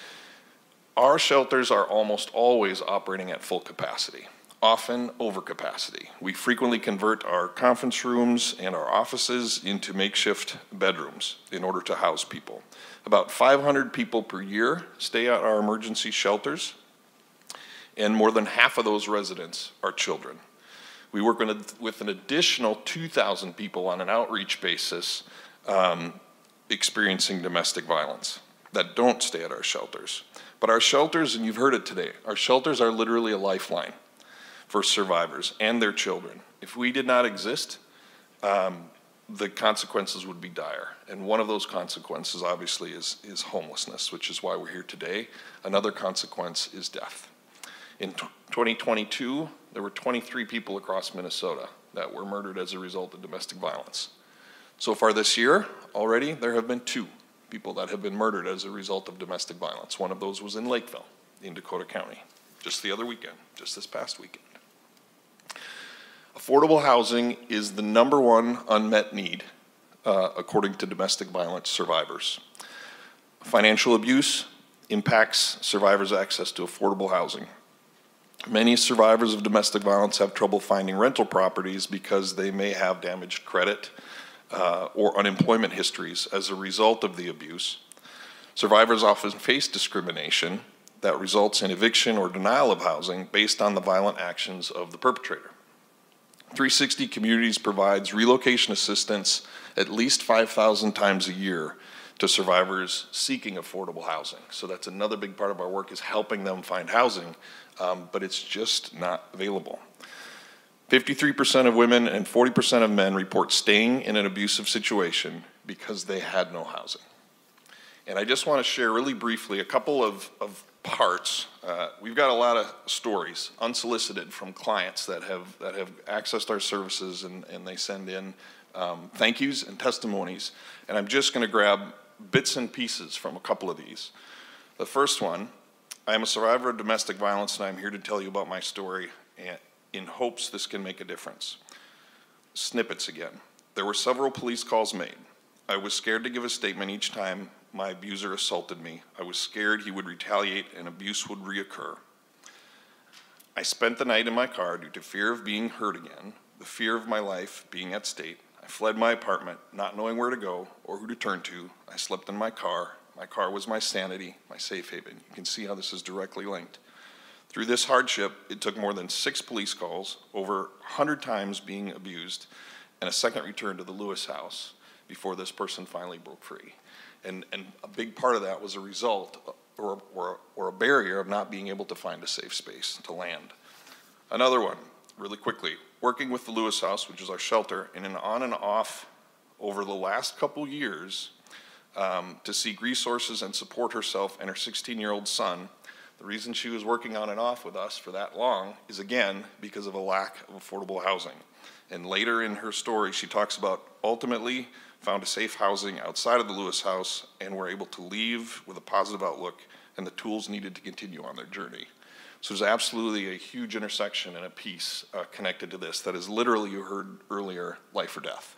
Our shelters are almost always operating at full capacity, often over capacity. We frequently convert our conference rooms and our offices into makeshift bedrooms in order to house people. About five hundred people per year stay at our emergency shelters. and more than half of those residents are children. We work with, a, with an additional two thousand people on an outreach basis um, experiencing domestic violence that don't stay at our shelters. But our shelters, and you've heard it today, our shelters are literally a lifeline for survivors and their children. If we did not exist, um, the consequences would be dire. And one of those consequences, obviously, is, is homelessness, which is why we're here today. Another consequence is death. In twenty twenty-two, there were twenty-three people across Minnesota that were murdered as a result of domestic violence. So far this year, already, there have been two people that have been murdered as a result of domestic violence. One of those was in Lakeville, in Dakota County, just the other weekend, just this past weekend. Affordable housing is the number one unmet need, uh, according to domestic violence survivors. Financial abuse impacts survivors' access to affordable housing. Many survivors of domestic violence have trouble finding rental properties because they may have damaged credit uh, or unemployment histories as a result of the abuse. Survivors often face discrimination that results in eviction or denial of housing based on the violent actions of the perpetrator. three sixty Communities provides relocation assistance at least five thousand times a year to survivors seeking affordable housing. So that's another big part of our work, is helping them find housing, um, but it's just not available. fifty-three percent of women and forty percent of men report staying in an abusive situation because they had no housing. And I just want to share really briefly a couple of, of parts. Uh, we've got a lot of stories unsolicited from clients that have that have accessed our services, and, and they send in um, thank yous and testimonies. And I'm just going to grab bits and pieces from a couple of these. The first one: I am a survivor of domestic violence, and I'm here to tell you about my story and in hopes this can make a difference. Snippets again. There were several police calls made. I was scared to give a statement each time my abuser assaulted me. I was scared he would retaliate and abuse would reoccur. I spent the night in my car due to fear of being hurt again, the fear of my life being at stake. I fled my apartment, not knowing where to go or who to turn to. I slept in my car. My car was my sanity, my safe haven. You can see how this is directly linked. Through this hardship, it took more than six police calls, over one hundred times being abused, and a second return to the Lewis house before this person finally broke free. And, and a big part of that was a result or, or, or a barrier of not being able to find a safe space to land. Another one, really quickly, working with the Lewis house, which is our shelter, and an on and off over the last couple years um, to seek resources and support herself and her sixteen-year-old son. The reason she was working on and off with us for that long is, again, because of a lack of affordable housing. And later in her story, she talks about ultimately found a safe housing outside of the Lewis house and were able to leave with a positive outlook and the tools needed to continue on their journey. So there's absolutely a huge intersection and a piece uh, connected to this that is literally, you heard earlier, life or death.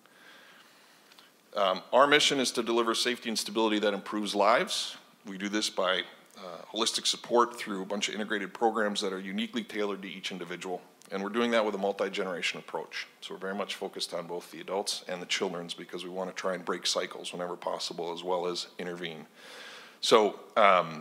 Um, our mission is to deliver safety and stability that improves lives. We do this by uh, holistic support through a bunch of integrated programs that are uniquely tailored to each individual. And we're doing that with a multi-generation approach. So we're very much focused on both the adults and the children's because we want to try and break cycles whenever possible, as well as intervene. So um,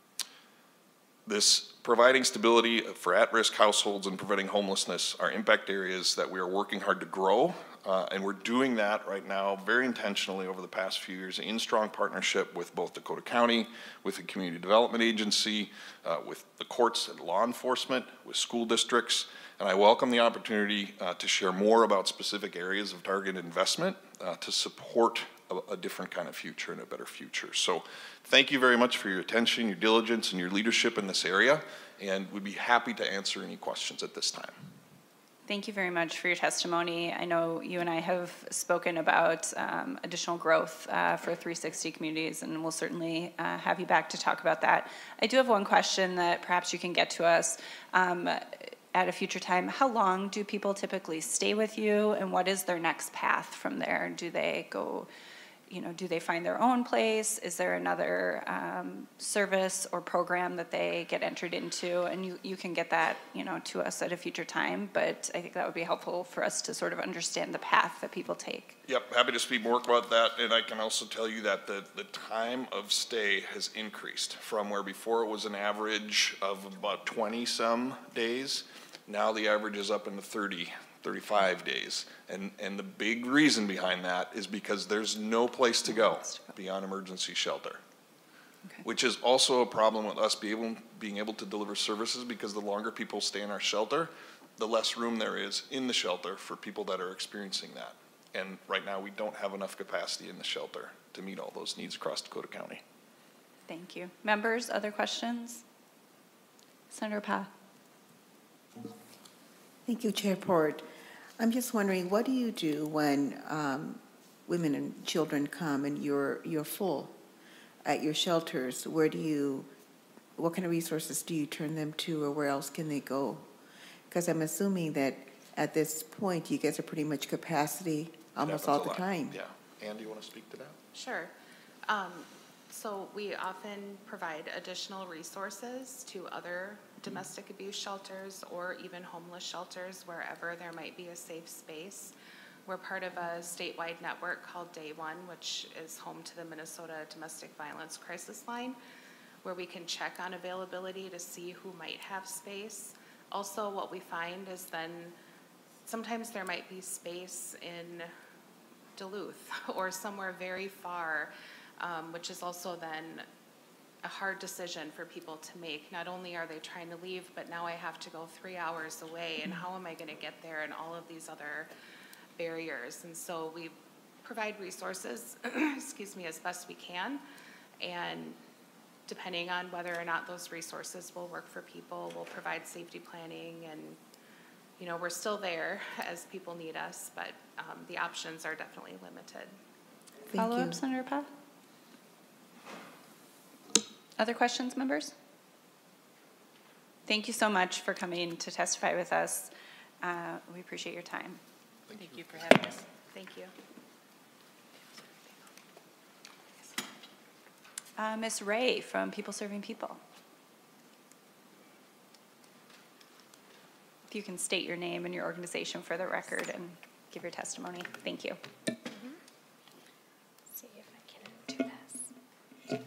this providing stability for at-risk households and preventing homelessness are impact areas that we are working hard to grow. Uh, and we're doing that right now very intentionally over the past few years in strong partnership with both Dakota County, with the Community Development Agency, uh, with the courts and law enforcement, with school districts. And I welcome the opportunity uh, to share more about specific areas of targeted investment uh, to support a, a different kind of future and a better future. So thank you very much for your attention, your diligence, and your leadership in this area. And we'd be happy to answer any questions at this time. Thank you very much for your testimony. I know you and I have spoken about um, additional growth uh, for three sixty Communities, and we'll certainly uh, have you back to talk about that. I do have one question that perhaps you can get to us um, at a future time. How long do people typically stay with you, and what is their next path from there? Do they go you know, do they find their own place? Is there another um, service or program that they get entered into? And you, you can get that, you know, to us at a future time, but I think that would be helpful for us to sort of understand the path that people take. Yep, happy to speak more about that, and I can also tell you that the, the time of stay has increased from where before it was an average of about twenty-some days. Now the average is up into thirty, thirty-five days. And, and the big reason behind that is because there's no place to go beyond emergency shelter. Okay. Which is also a problem with us be able, being able to deliver services, because the longer people stay in our shelter, the less room there is in the shelter for people that are experiencing that. And right now we don't have enough capacity in the shelter to meet all those needs across Dakota County. Thank you. Members, other questions? Senator Pa. Thank you, Chair Port. I'm just wondering, what do you do when um, women and children come and you're you're full at your shelters? Where do you, what kind of resources do you turn them to, or where else can they go? Because I'm assuming that at this point you guys are pretty much capacity almost all the time. Yeah. Ann, do you want to speak to that? Sure. Um, so we often provide additional resources to other domestic abuse shelters or even homeless shelters wherever there might be a safe space. We're part of a statewide network called Day One, which is home to the Minnesota Domestic Violence Crisis Line, where we can check on availability to see who might have space. Also, what we find is then sometimes there might be space in Duluth or somewhere very far, um, which is also then a hard decision for people to make. Not only are they trying to leave, but now I have to go three hours away, and how am I going to get there, and all of these other barriers. And so we provide resources, excuse me, as best we can, and depending on whether or not those resources will work for people, we'll provide safety planning, and you know, we're still there as people need us, but um, the options are definitely limited. Thank Follow you. up, Senator Pa? Other questions, members? Thank you so much for coming to testify with us. Uh, we appreciate your time. Thank, Thank you for having us. Thank you. Uh, Miz Ray from People Serving People. If you can state your name and your organization for the record and give your testimony. Thank you. Mm-hmm. See if I can do this.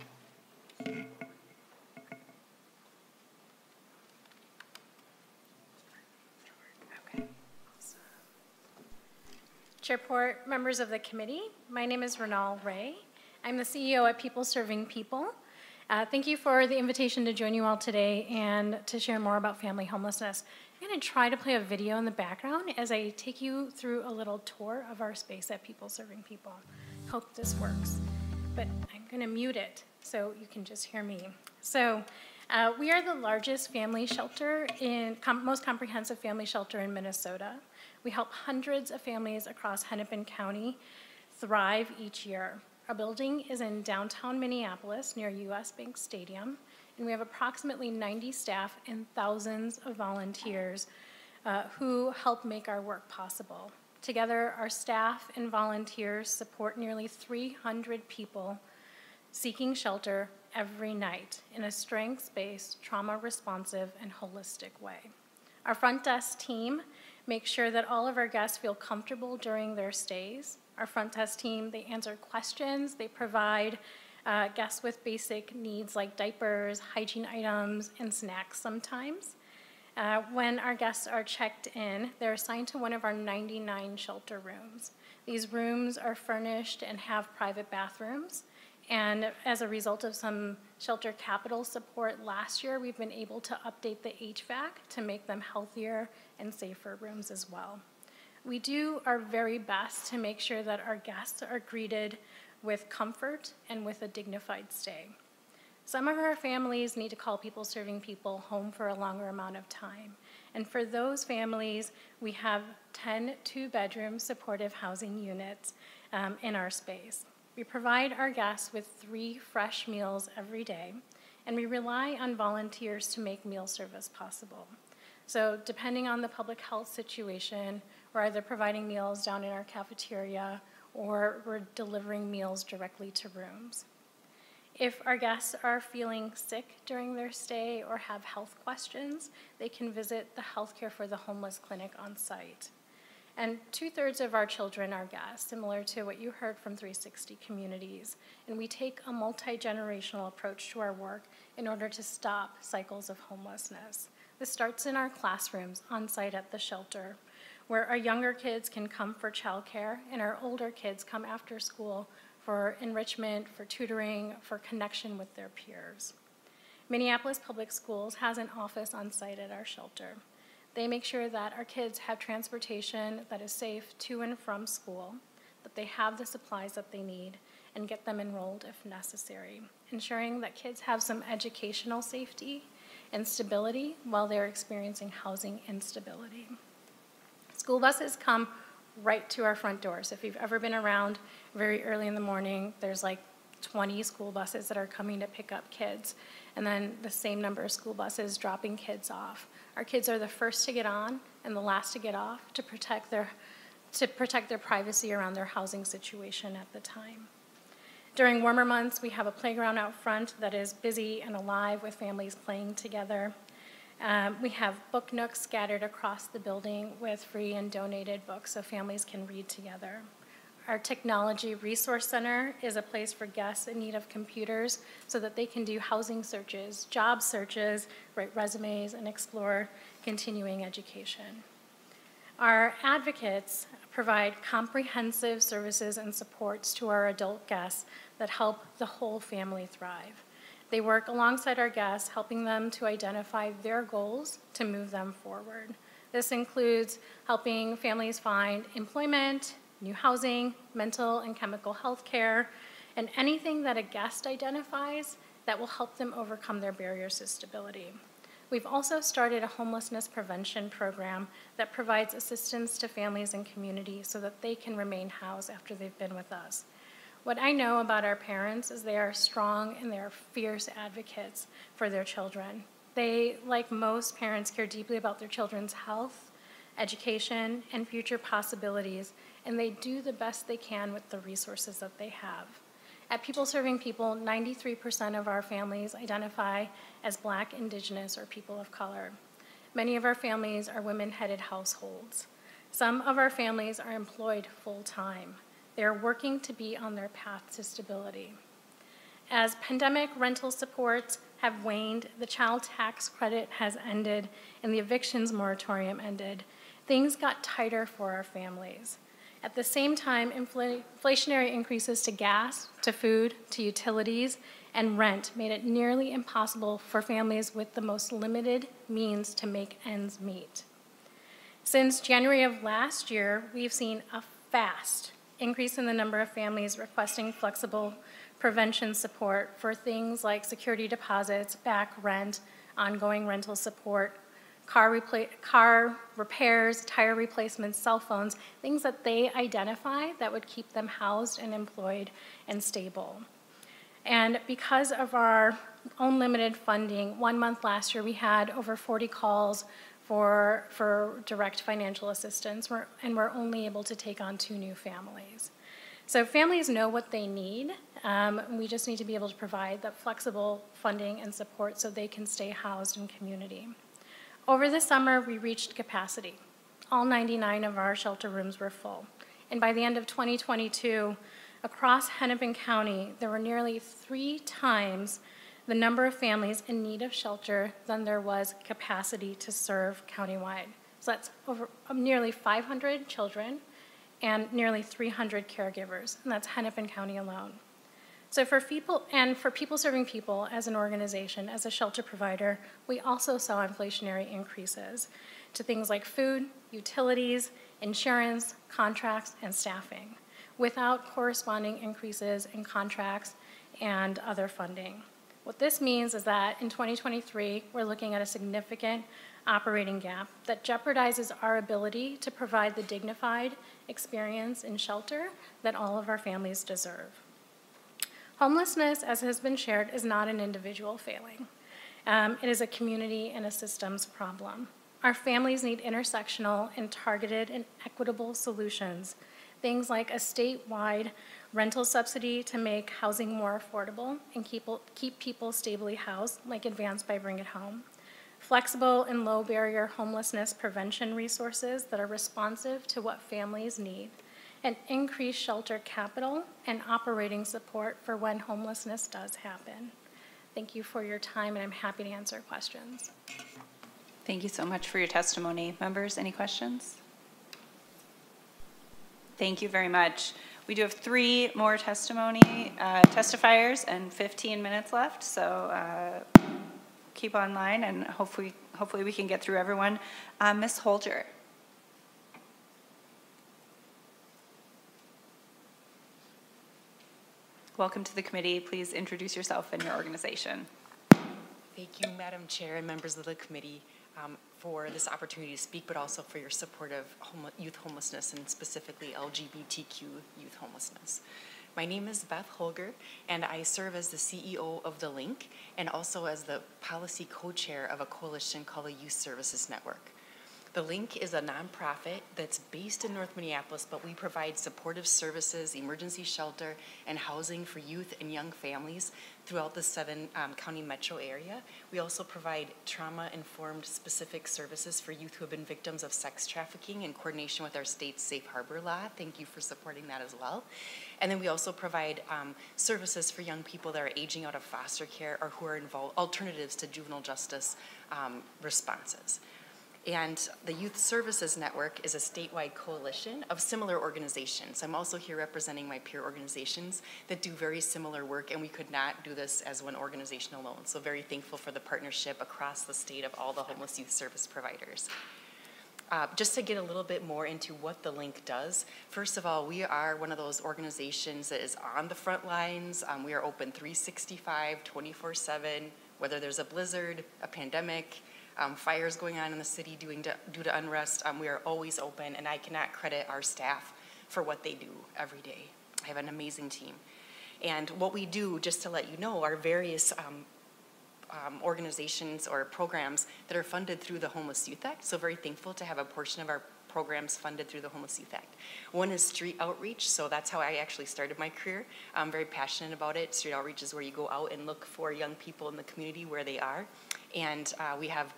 Okay. Chair Port, members of the committee, my name is Renal Ray. I'm the C E O at People Serving People. Uh, thank you for the invitation to join you all today and to share more about family homelessness. I'm going to try to play a video in the background as I take you through a little tour of our space at People Serving People. Hope this works, but I'm going to mute it so you can just hear me. So uh, we are the largest family shelter, in com most comprehensive family shelter in Minnesota. We help hundreds of families across Hennepin County thrive each year. Our building is in downtown Minneapolis near U S Bank Stadium, and we have approximately ninety staff and thousands of volunteers uh, who help make our work possible. Together, our staff and volunteers support nearly three hundred people seeking shelter every night in a strengths-based, trauma-responsive, and holistic way. Our front desk team makes sure that all of our guests feel comfortable during their stays. Our front desk team, they answer questions, they provide uh, guests with basic needs like diapers, hygiene items, and snacks sometimes. Uh, when our guests are checked in, they're assigned to one of our ninety-nine shelter rooms. These rooms are furnished and have private bathrooms, and as a result of some shelter capital support last year, we've been able to update the H V A C to make them healthier and safer rooms as well. We do our very best to make sure that our guests are greeted with comfort and with a dignified stay. Some of our families need to call People Serving People home for a longer amount of time. And for those families, we have ten two-bedroom supportive housing units um, in our space. We provide our guests with three fresh meals every day, and we rely on volunteers to make meal service possible. So depending on the public health situation, we're either providing meals down in our cafeteria or we're delivering meals directly to rooms. If our guests are feeling sick during their stay or have health questions, they can visit the Healthcare for the Homeless clinic on site. And two-thirds of our children are guests, similar to what you heard from three sixty Communities. And we take a multi-generational approach to our work in order to stop cycles of homelessness. This starts in our classrooms on site at the shelter, where our younger kids can come for childcare and our older kids come after school for enrichment, for tutoring, for connection with their peers. Minneapolis Public Schools has an office on site at our shelter. They make sure that our kids have transportation that is safe to and from school, that they have the supplies that they need, and get them enrolled if necessary, ensuring that kids have some educational safety and stability while they're experiencing housing instability. School buses come right to our front door. So if you've ever been around very early in the morning, there's like twenty school buses that are coming to pick up kids, and then the same number of school buses dropping kids off. Our kids are the first to get on and the last to get off to protect their, to protect their privacy around their housing situation at the time. During warmer months, we have a playground out front that is busy and alive with families playing together. Um, we have book nooks scattered across the building with free and donated books so families can read together. Our Technology Resource Center is a place for guests in need of computers so that they can do housing searches, job searches, write resumes, and explore continuing education. Our advocates provide comprehensive services and supports to our adult guests that help the whole family thrive. They work alongside our guests, helping them to identify their goals to move them forward. This includes helping families find employment, new housing, mental and chemical health care, and anything that a guest identifies that will help them overcome their barriers to stability. We've also started a homelessness prevention program that provides assistance to families and communities so that they can remain housed after they've been with us. What I know about our parents is they are strong and they are fierce advocates for their children. They, like most parents, care deeply about their children's health, education, and future possibilities, and they do the best they can with the resources that they have. At People Serving People, ninety-three percent of our families identify as Black, Indigenous, or people of color. Many of our families are women-headed households. Some of our families are employed full-time. They are working to be on their path to stability. As pandemic rental supports have waned, the child tax credit has ended, and the evictions moratorium ended, things got tighter for our families. At the same time, infl- inflationary increases to gas, to food, to utilities, and rent made it nearly impossible for families with the most limited means to make ends meet. Since January of last year, we've seen a fast increase in the number of families requesting flexible prevention support for things like security deposits, back rent, ongoing rental support, car, repla- car repairs, tire replacements, cell phones, things that they identify that would keep them housed and employed and stable. And because of our own limited funding, one month last year we had over forty calls for, for direct financial assistance, we're, and we're only able to take on two new families. So families know what they need. Um, we just need to be able to provide that flexible funding and support so they can stay housed in community. Over the summer, we reached capacity. All ninety-nine of our shelter rooms were full. And by the end of twenty twenty-two, across Hennepin County, there were nearly three times the number of families in need of shelter than there was capacity to serve countywide. So that's over nearly five hundred children and nearly three hundred caregivers, and that's Hennepin County alone. So for people, and for People Serving People as an organization, as a shelter provider, we also saw inflationary increases to things like food, utilities, insurance, contracts, and staffing, without corresponding increases in contracts and other funding. What this means is that in twenty twenty-three, we're looking at a significant operating gap that jeopardizes our ability to provide the dignified experience in shelter that all of our families deserve. Homelessness, as has been shared, is not an individual failing. Um, it is a community and a systems problem. Our families need intersectional and targeted and equitable solutions Things like a statewide rental subsidy to make housing more affordable and keep, keep people stably housed, like Advanced by Bring It Home. Flexible and low barrier homelessness prevention resources that are responsive to what families need, and increased shelter capital and operating support for when homelessness does happen. Thank you for your time, and I'm happy to answer questions. Thank you so much for your testimony. Members, any questions? Thank you very much. We do have three more testimony uh, testifiers and fifteen minutes left, so uh, keep online, and hopefully, hopefully we can get through everyone. Uh, Miz Holger. Welcome to the committee. Please introduce yourself and your organization. Thank you, Madam Chair and members of the committee, um, for this opportunity to speak, but also for your support of home youth homelessness and specifically L G B T Q youth homelessness. My name is Beth Holger, and I serve as the C E O of The Link and also as the policy co-chair of a coalition called the Youth Services Network. The Link is a nonprofit that's based in North Minneapolis, but we provide supportive services, emergency shelter, and housing for youth and young families throughout the seven um, county metro area. We also provide trauma-informed specific services for youth who have been victims of sex trafficking in coordination with our state's safe harbor law. Thank you for supporting that as well. And then we also provide um, services for young people that are aging out of foster care or who are involved, alternatives to juvenile justice um, responses. And the Youth Services Network is a statewide coalition of similar organizations. I'm also here representing my peer organizations that do very similar work, and we could not do this as one organization alone. So very thankful for the partnership across the state of all the homeless youth service providers. Uh, just to get a little bit more into what the Link does, first of all, we are one of those organizations that is on the front lines. Um, we are open three sixty-five, twenty-four seven, whether there's a blizzard, a pandemic, Um, fires going on in the city due to, due to unrest, um, we are always open, and I cannot credit our staff for what they do every day. I have an amazing team. And what we do, just to let you know, are various um, um, organizations or programs that are funded through the Homeless Youth Act, so very thankful to have a portion of our programs funded through the Homeless Youth Act. One is street outreach, so that's how I actually started my career. I'm very passionate about it. Street outreach is where you go out and look for young people in the community where they are. And uh, we have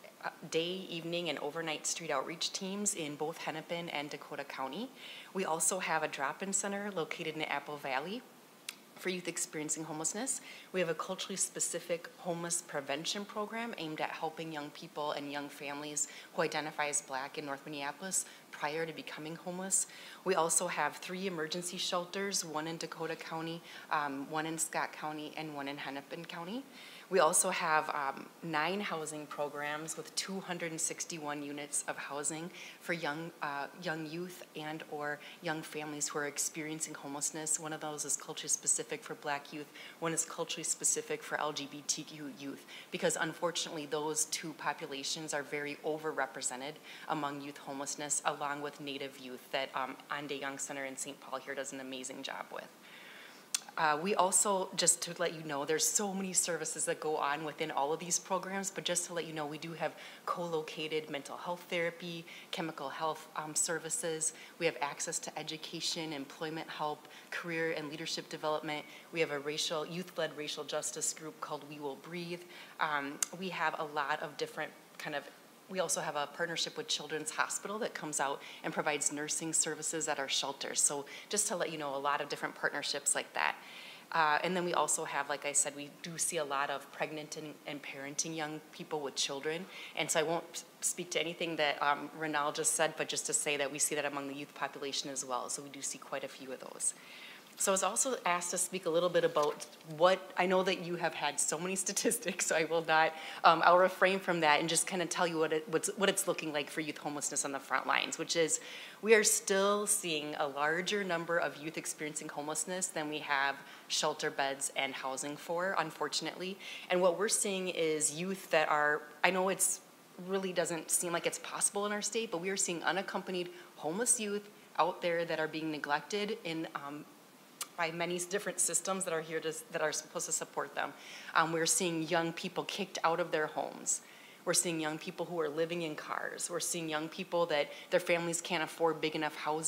day, evening, and overnight street outreach teams in both Hennepin and Dakota County. We also have a drop-in center located in Apple Valley for youth experiencing homelessness. We have a culturally specific homeless prevention program aimed at helping young people and young families who identify as Black in North Minneapolis prior to becoming homeless. We also have three emergency shelters, one in Dakota County, um, one in Scott County, and one in Hennepin County. We also have um, nine housing programs with two hundred sixty-one units of housing for young uh, young youth and or young families who are experiencing homelessness. One of those is culturally specific for Black youth. One is culturally specific for L G B T Q youth, because unfortunately those two populations are very overrepresented among youth homelessness, along with Native youth that um, Ande Young Center in Saint Paul here does an amazing job with. Uh, we also, just to let you know, there's so many services that go on within all of these programs, but just to let you know, we do have co-located mental health therapy, chemical health um, services. We have access to education, employment help, career and leadership development. We have a racial, youth-led racial justice group called We Will Breathe. Um, we have a lot of different kind of We also have a partnership with Children's Hospital that comes out and provides nursing services at our shelters. So just to let you know, a lot of different partnerships like that. Uh, and then we also have, like I said, we do see a lot of pregnant and, and parenting young people with children. And so I won't speak to anything that um, Renal just said, but just to say that we see that among the youth population as well. So we do see quite a few of those. So I was also asked to speak a little bit about what, I know that you have had so many statistics, so I will not, um, I'll refrain from that and just kind of tell you what, it, what's, what it's looking like for youth homelessness on the front lines, which is we are still seeing a larger number of youth experiencing homelessness than we have shelter beds and housing for, unfortunately. And what we're seeing is youth that are, I know it's really doesn't seem like it's possible in our state, but we are seeing unaccompanied homeless youth out there that are being neglected in um, by many different systems that are here to, that are supposed to support them. Um, we're seeing young people kicked out of their homes. We're seeing young people who are living in cars. We're seeing young people that their families can't afford big enough housing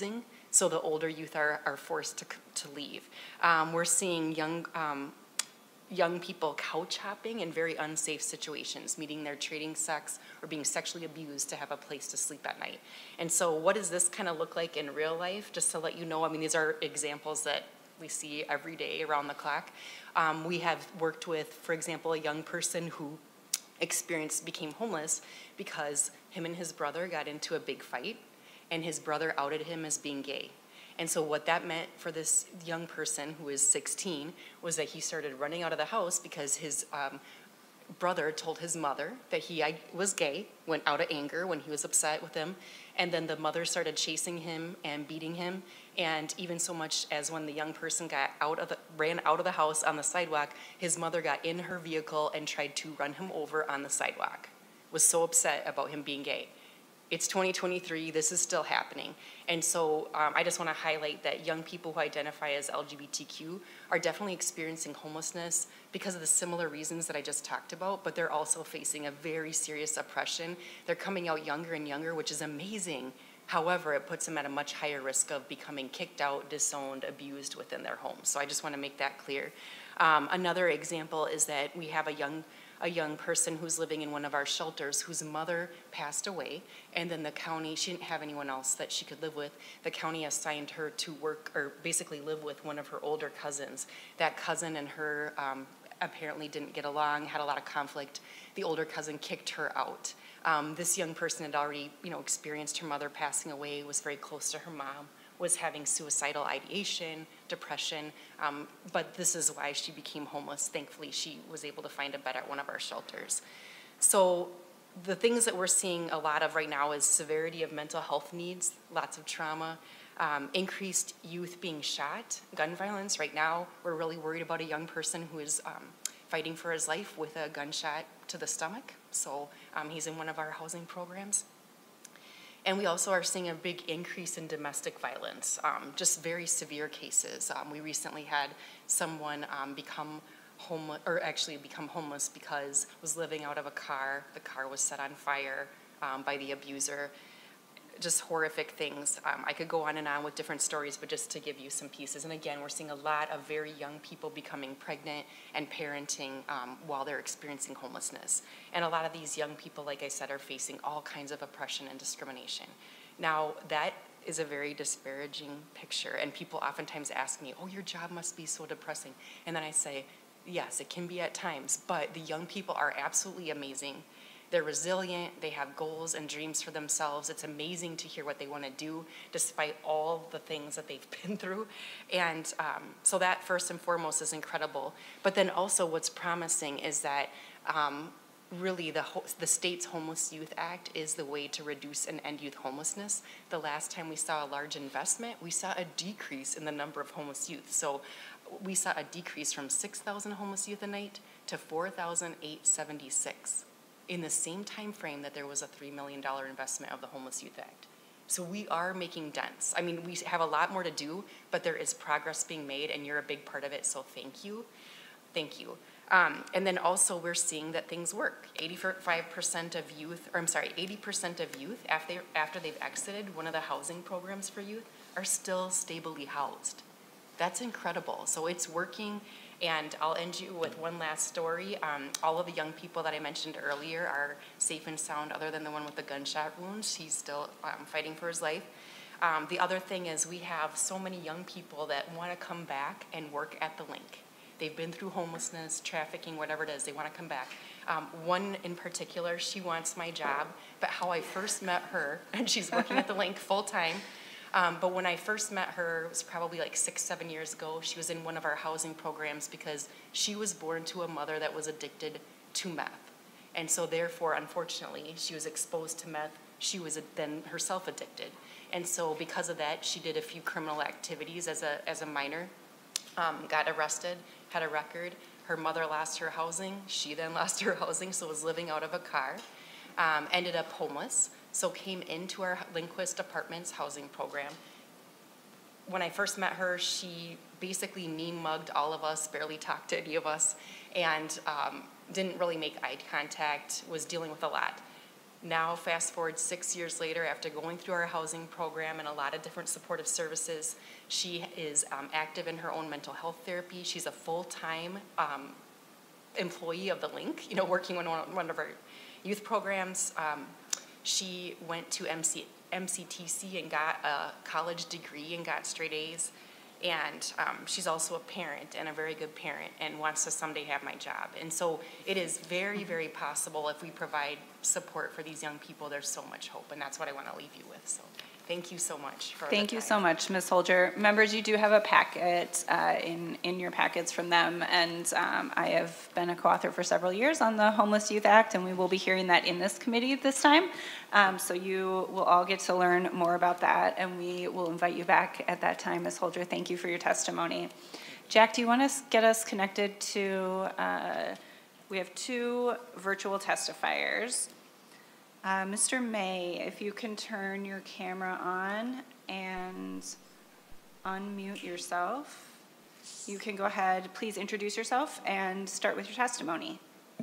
So the older youth are, are forced to, to leave. Um, we're seeing young, um, young people couch hopping in very unsafe situations, meaning they're trading sex or being sexually abused to have a place to sleep at night. And so what does this kind of look like in real life? Just to let you know, I mean, these are examples that we see every day around the clock. Um, we have worked with, for example, a young person who experienced, became homeless because him and his brother got into a big fight, and his brother outed him as being gay. And so what that meant for this young person who is sixteen was that he started running out of the house because his um, brother told his mother that he was gay, went out of anger when he was upset with him, and then the mother started chasing him and beating him, and even so much as when the young person got out of the, ran out of the house on the sidewalk, his mother got in her vehicle and tried to run him over on the sidewalk, was so upset about him being gay. It's twenty twenty-three, this is still happening. And so um, I just want to highlight that young people who identify as L G B T Q are definitely experiencing homelessness because of the similar reasons that I just talked about, but they're also facing a very serious oppression. They're coming out younger and younger, which is amazing. However, it puts them at a much higher risk of becoming kicked out, disowned, abused within their homes. So I just want to make that clear. Um, another example is that we have a young a young person who's living in one of our shelters whose mother passed away, and then the county, she didn't have anyone else that she could live with. The county assigned her to work, or basically live with one of her older cousins. That cousin and her um, apparently didn't get along, had a lot of conflict. The older cousin kicked her out. Um, this young person had already, you know, experienced her mother passing away, was very close to her mom, was having suicidal ideation, depression, um, but this is why she became homeless. Thankfully, she was able to find a bed at one of our shelters. So the things that we're seeing a lot of right now is severity of mental health needs, lots of trauma, um, increased youth being shot, gun violence. Right now, we're really worried about a young person who is um, fighting for his life with a gunshot to the stomach. So um, he's in one of our housing programs. And we also are seeing a big increase in domestic violence, um, just very severe cases. Um, we recently had someone um, become homeless, or actually become homeless because was living out of a car. The car was set on fire um, by the abuser. Just horrific things. Um, I could go on and on with different stories, but just to give you some pieces. And again, we're seeing a lot of very young people becoming pregnant and parenting um, while they're experiencing homelessness. And a lot of these young people, like I said, are facing all kinds of oppression and discrimination. Now, that is a very disparaging picture, and people oftentimes ask me, oh, your job must be so depressing. And then I say, yes, it can be at times, but the young people are absolutely amazing. They're resilient, they have goals and dreams for themselves. It's amazing to hear what they want to do despite all the things that they've been through. And um, so that first and foremost is incredible. But then also what's promising is that um, really the, ho- the state's Homeless Youth Act is the way to reduce and end youth homelessness. The last time we saw a large investment, we saw a decrease in the number of homeless youth. So we saw a decrease from six thousand homeless youth a night to four thousand eight hundred seventy-six. In the same time frame that there was a three million dollars investment of the Homeless Youth Act. So we are making dents. I mean, we have a lot more to do, but there is progress being made, and you're a big part of it, so thank you. Thank you. Um, and then also we're seeing that things work. eighty-five percent of youth, or I'm sorry, eighty percent of youth, after, after they've exited one of the housing programs for youth, are still stably housed. That's incredible. So it's working. And I'll end you with one last story. Um, all of the young people that I mentioned earlier are safe and sound, other than the one with the gunshot wounds. He's still um, fighting for his life. Um, the other thing is we have so many young people that want to come back and work at the link. They've been through homelessness, trafficking, whatever it is, they want to come back. Um, one in particular, she wants my job, but how I first met her, and she's working at the link full time, Um, but when I first met her, it was probably like six, seven years ago. She was in one of our housing programs because she was born to a mother that was addicted to meth. And so therefore, unfortunately, she was exposed to meth. She was then herself addicted. And so because of that, she did a few criminal activities as a, as a minor, um, got arrested, had a record. Her mother lost her housing. She then lost her housing, so was living out of a car. Um, ended up homeless. So came into our Lindquist Apartments housing program. When I first met her, she basically mean-mugged all of us, barely talked to any of us, and um, didn't really make eye contact, was dealing with a lot. Now, fast forward six years later, after going through our housing program and a lot of different supportive services, she is um, active in her own mental health therapy. She's a full-time um, employee of the Link, you know, working on one, one of our youth programs. Um, she went to M C, M C T C and got a college degree and got straight A's. And um, she's also a parent and a very good parent and wants to someday have my job. And so it is very, very possible if we provide support for these young people, there's so much hope. And that's what I want to leave you with. So thank you so much for Thank the you time. so much, Miz Holger. Members, you do have a packet uh, in, in your packets from them. And um, I have been a co-author for several years on the Homeless Youth Act, and we will be hearing that in this committee this time. Um, so you will all get to learn more about that, and we will invite you back at that time. Miz Holger, thank you for your testimony. Jack, do you want to get us connected to, uh, we have two virtual testifiers. Uh, Mister May, if you can turn your camera on and unmute yourself, you can go ahead, please introduce yourself and start with your testimony.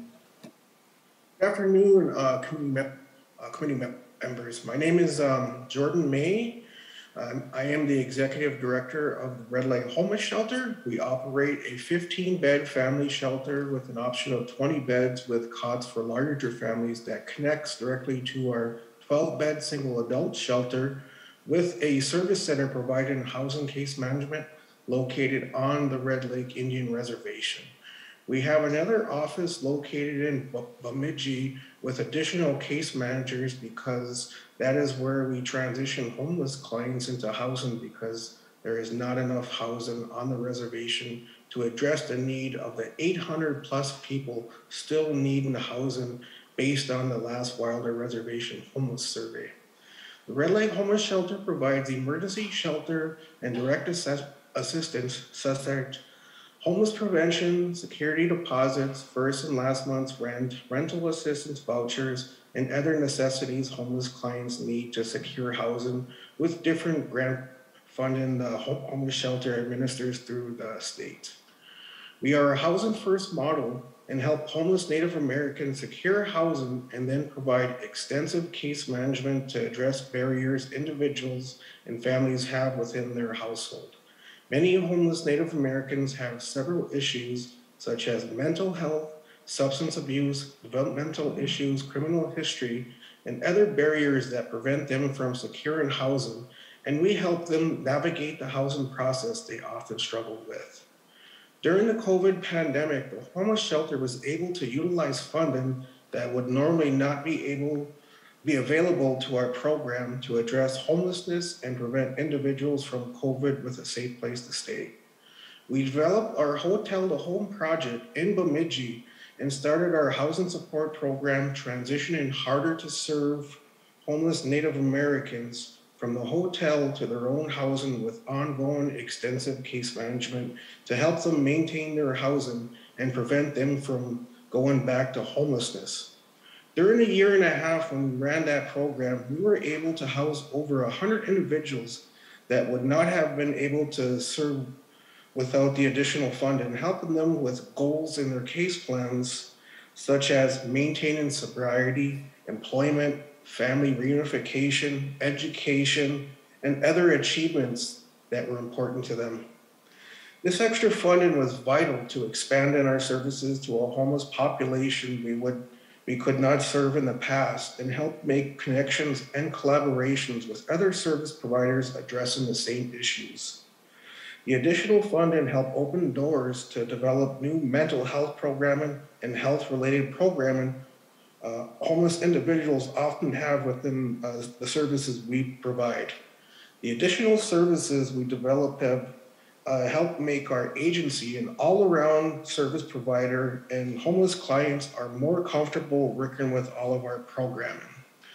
Good afternoon, uh, committee, me uh, committee me members. My name is um, Jordan May. Um, I am the executive director of the Red Lake Homeless Shelter. We operate a fifteen bed family shelter with an option of twenty beds with cots for larger families that connects directly to our twelve bed single adult shelter with a service center providing housing case management located on the Red Lake Indian Reservation. We have another office located in Bemidji with additional case managers because that is where we transition homeless clients into housing because there is not enough housing on the reservation to address the need of the eight hundred plus people still needing housing based on the last Wilder Reservation homeless survey. The Red Lake Homeless Shelter provides emergency shelter and direct assess assistance such as homeless prevention, security deposits, first and last month's rent, rental assistance vouchers, and other necessities homeless clients need to secure housing with different grant funding the homeless shelter administers through the state. We are a housing first model and help homeless Native Americans secure housing and then provide extensive case management to address barriers individuals and families have within their household. Many homeless Native Americans have several issues such as mental health, substance abuse, developmental issues, criminal history, and other barriers that prevent them from securing housing, and we help them navigate the housing process they often struggle with. During the COVID pandemic, the homeless shelter was able to utilize funding that would normally not be able be available to our program to address homelessness and prevent individuals from COVID with a safe place to stay. We developed our Hotel to Home project in Bemidji and started our housing support program transitioning harder to serve homeless Native Americans from the hotel to their own housing with ongoing extensive case management to help them maintain their housing and prevent them from going back to homelessness. During the year and a half when we ran that program, we were able to house over one hundred individuals that would not have been able to serve without the additional funding, helping them with goals in their case plans, such as maintaining sobriety, employment, family reunification, education, and other achievements that were important to them. This extra funding was vital to expanding our services to a homeless population we would we could not serve in the past and help make connections and collaborations with other service providers addressing the same issues. The additional funding helped open doors to develop new mental health programming and health-related programming uh, homeless individuals often have within uh, the services we provide. The additional services we developed have Uh, help make our agency an all-around service provider, and homeless clients are more comfortable working with all of our programming.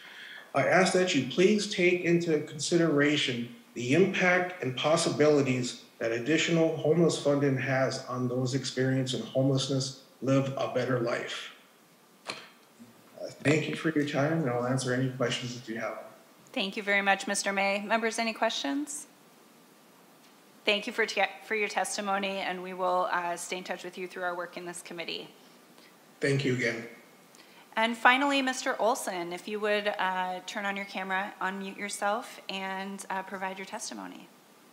I ask that you please take into consideration the impact and possibilities that additional homeless funding has on those experiencing homelessness live a better life. Uh, thank you for your time, and I'll answer any questions if you have them. Thank you very much, Mister May. Members, any questions? Thank you for, for your testimony, and we will uh, stay in touch with you through our work in this committee. Thank you again. And finally, Mister Olson, if you would uh, turn on your camera, unmute yourself, and uh, provide your testimony.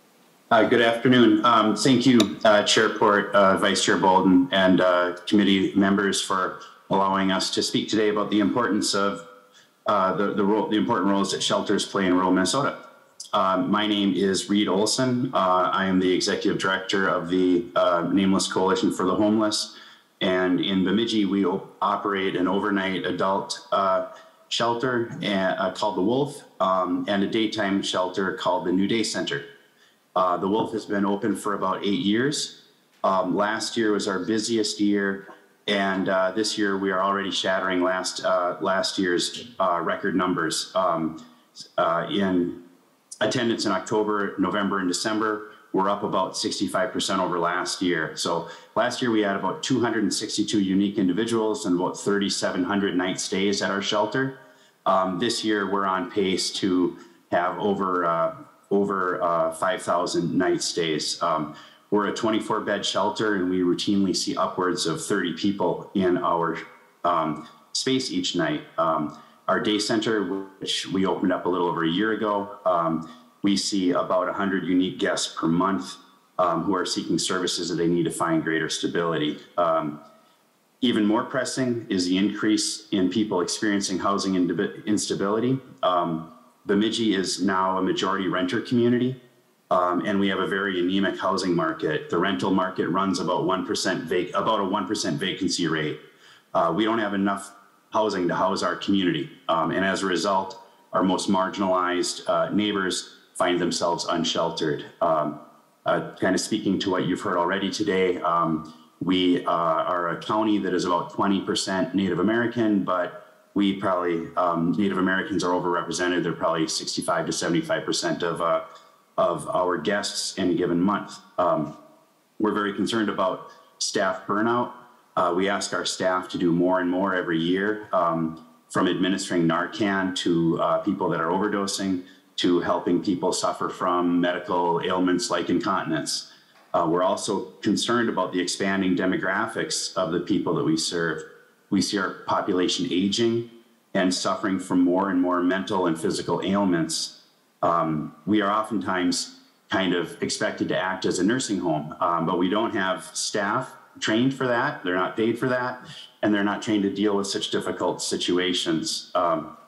Uh, good afternoon. Um, thank you, uh, Chair Port, uh, Vice Chair Bolden, and uh, committee members for allowing us to speak today about the importance of uh, the, the, role, the important roles that shelters play in rural Minnesota. Uh, my name is Reed Olson. Uh, I am the Executive Director of the uh, Nameless Coalition for the Homeless. And in Bemidji, we operate an overnight adult uh, shelter and, uh, called The Wolf um, and a daytime shelter called the New Day Center. Uh, the Wolf has been open for about eight years. Um, last year was our busiest year, and uh, this year we are already shattering last uh, last year's uh, record numbers. Um, uh, in attendance in October, November, and December, we're up about sixty-five percent over last year. So last year we had about two hundred sixty-two unique individuals and about thirty-seven hundred night stays at our shelter. Um, this year we're on pace to have over uh, over uh, five thousand night stays. Um, we're a twenty-four bed shelter, and we routinely see upwards of thirty people in our um, space each night. Um, our day center, which we opened up a little over a year ago, um, we see about one hundred unique guests per month um, who are seeking services that they need to find greater stability. Um, even more pressing is the increase in people experiencing housing instability. Um, Bemidji is now a majority renter community, um, and we have a very anemic housing market. The rental market runs about one percent vac about a one percent vacancy rate. Uh, we don't have enough housing to house our community, um, and as a result, our most marginalized uh, neighbors find themselves unsheltered. Um, uh, kind of speaking to what you've heard already today, um, we uh, are a county that is about twenty percent Native American, but we probably, um, Native Americans are overrepresented. They're probably sixty-five to seventy-five percent of, uh, of our guests in a given month. Um, we're very concerned about staff burnout. Uh, we ask our staff to do more and more every year, um, from administering Narcan to uh, people that are overdosing, to helping people suffer from medical ailments like incontinence. Uh, we're also concerned about the expanding demographics of the people that we serve. We see our population aging and suffering from more and more mental and physical ailments. Um, we are oftentimes kind of expected to act as a nursing home, um, but we don't have staff trained for that. They're not paid for that, and they're not trained to deal with such difficult situations. Um,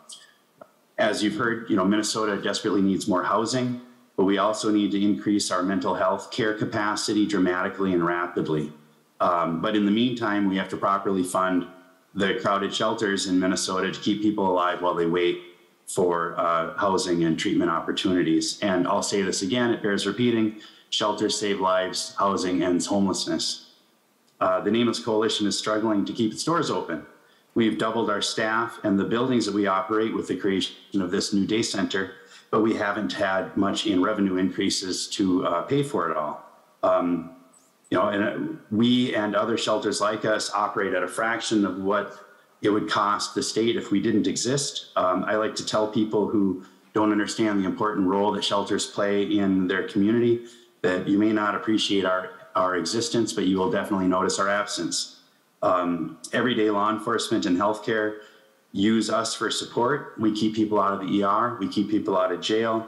as you've heard, you know, Minnesota desperately needs more housing, but we also need to increase our mental health care capacity dramatically and rapidly. Um, but in the meantime, we have to properly fund the crowded shelters in Minnesota to keep people alive while they wait for uh, housing and treatment opportunities. And I'll say this again, it bears repeating, shelters save lives, housing ends homelessness. Uh, the Nameless Coalition is struggling to keep its doors open. We've doubled our staff and the buildings that we operate with the creation of this new day center, but we haven't had much in revenue increases to uh, pay for it all. Um, You know, and we and other shelters like us operate at a fraction of what it would cost the state if we didn't exist. Um, I like to tell people who don't understand the important role that shelters play in their community that you may not appreciate our, our existence, but you will definitely notice our absence. Um, everyday law enforcement and healthcare use us for support. We keep people out of the E R. We keep people out of jail.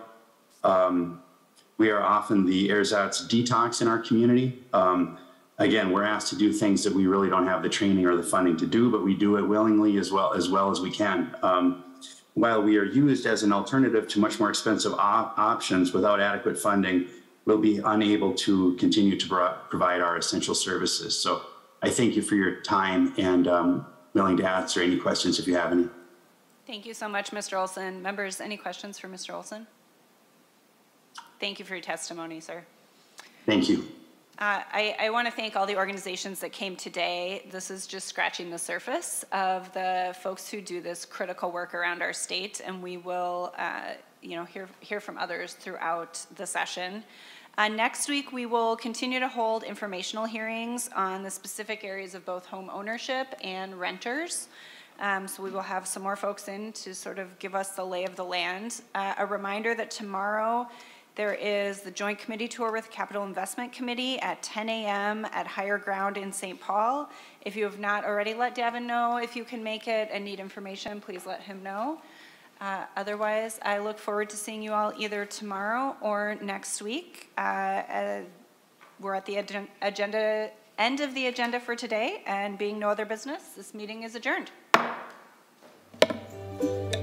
Um, We are often the ersatz detox in our community. Um, again, we're asked to do things that we really don't have the training or the funding to do, but we do it willingly as well as, well as we can. Um, while we are used as an alternative to much more expensive op options without adequate funding, we'll be unable to continue to pro provide our essential services. So I thank you for your time and um, willing to answer any questions if you have any. Thank you so much, Mister Olson. Members, any questions for Mister Olson? Thank you for your testimony, sir. Thank you. Uh, I, I want to thank all the organizations that came today. This is just scratching the surface of the folks who do this critical work around our state, and we will uh, you know, hear, hear from others throughout the session. Uh, next week, we will continue to hold informational hearings on the specific areas of both home ownership and renters. Um, so we will have some more folks in to sort of give us the lay of the land. Uh, a reminder that tomorrow There is the joint committee tour with Capital Investment Committee at ten a m at Higher Ground in Saint Paul. If you have not already let Davin know if you can make it and need information, please let him know. Uh, otherwise, I look forward to seeing you all either tomorrow or next week. Uh, uh, we're at the ag- agenda end of the agenda for today, and being no other business, this meeting is adjourned.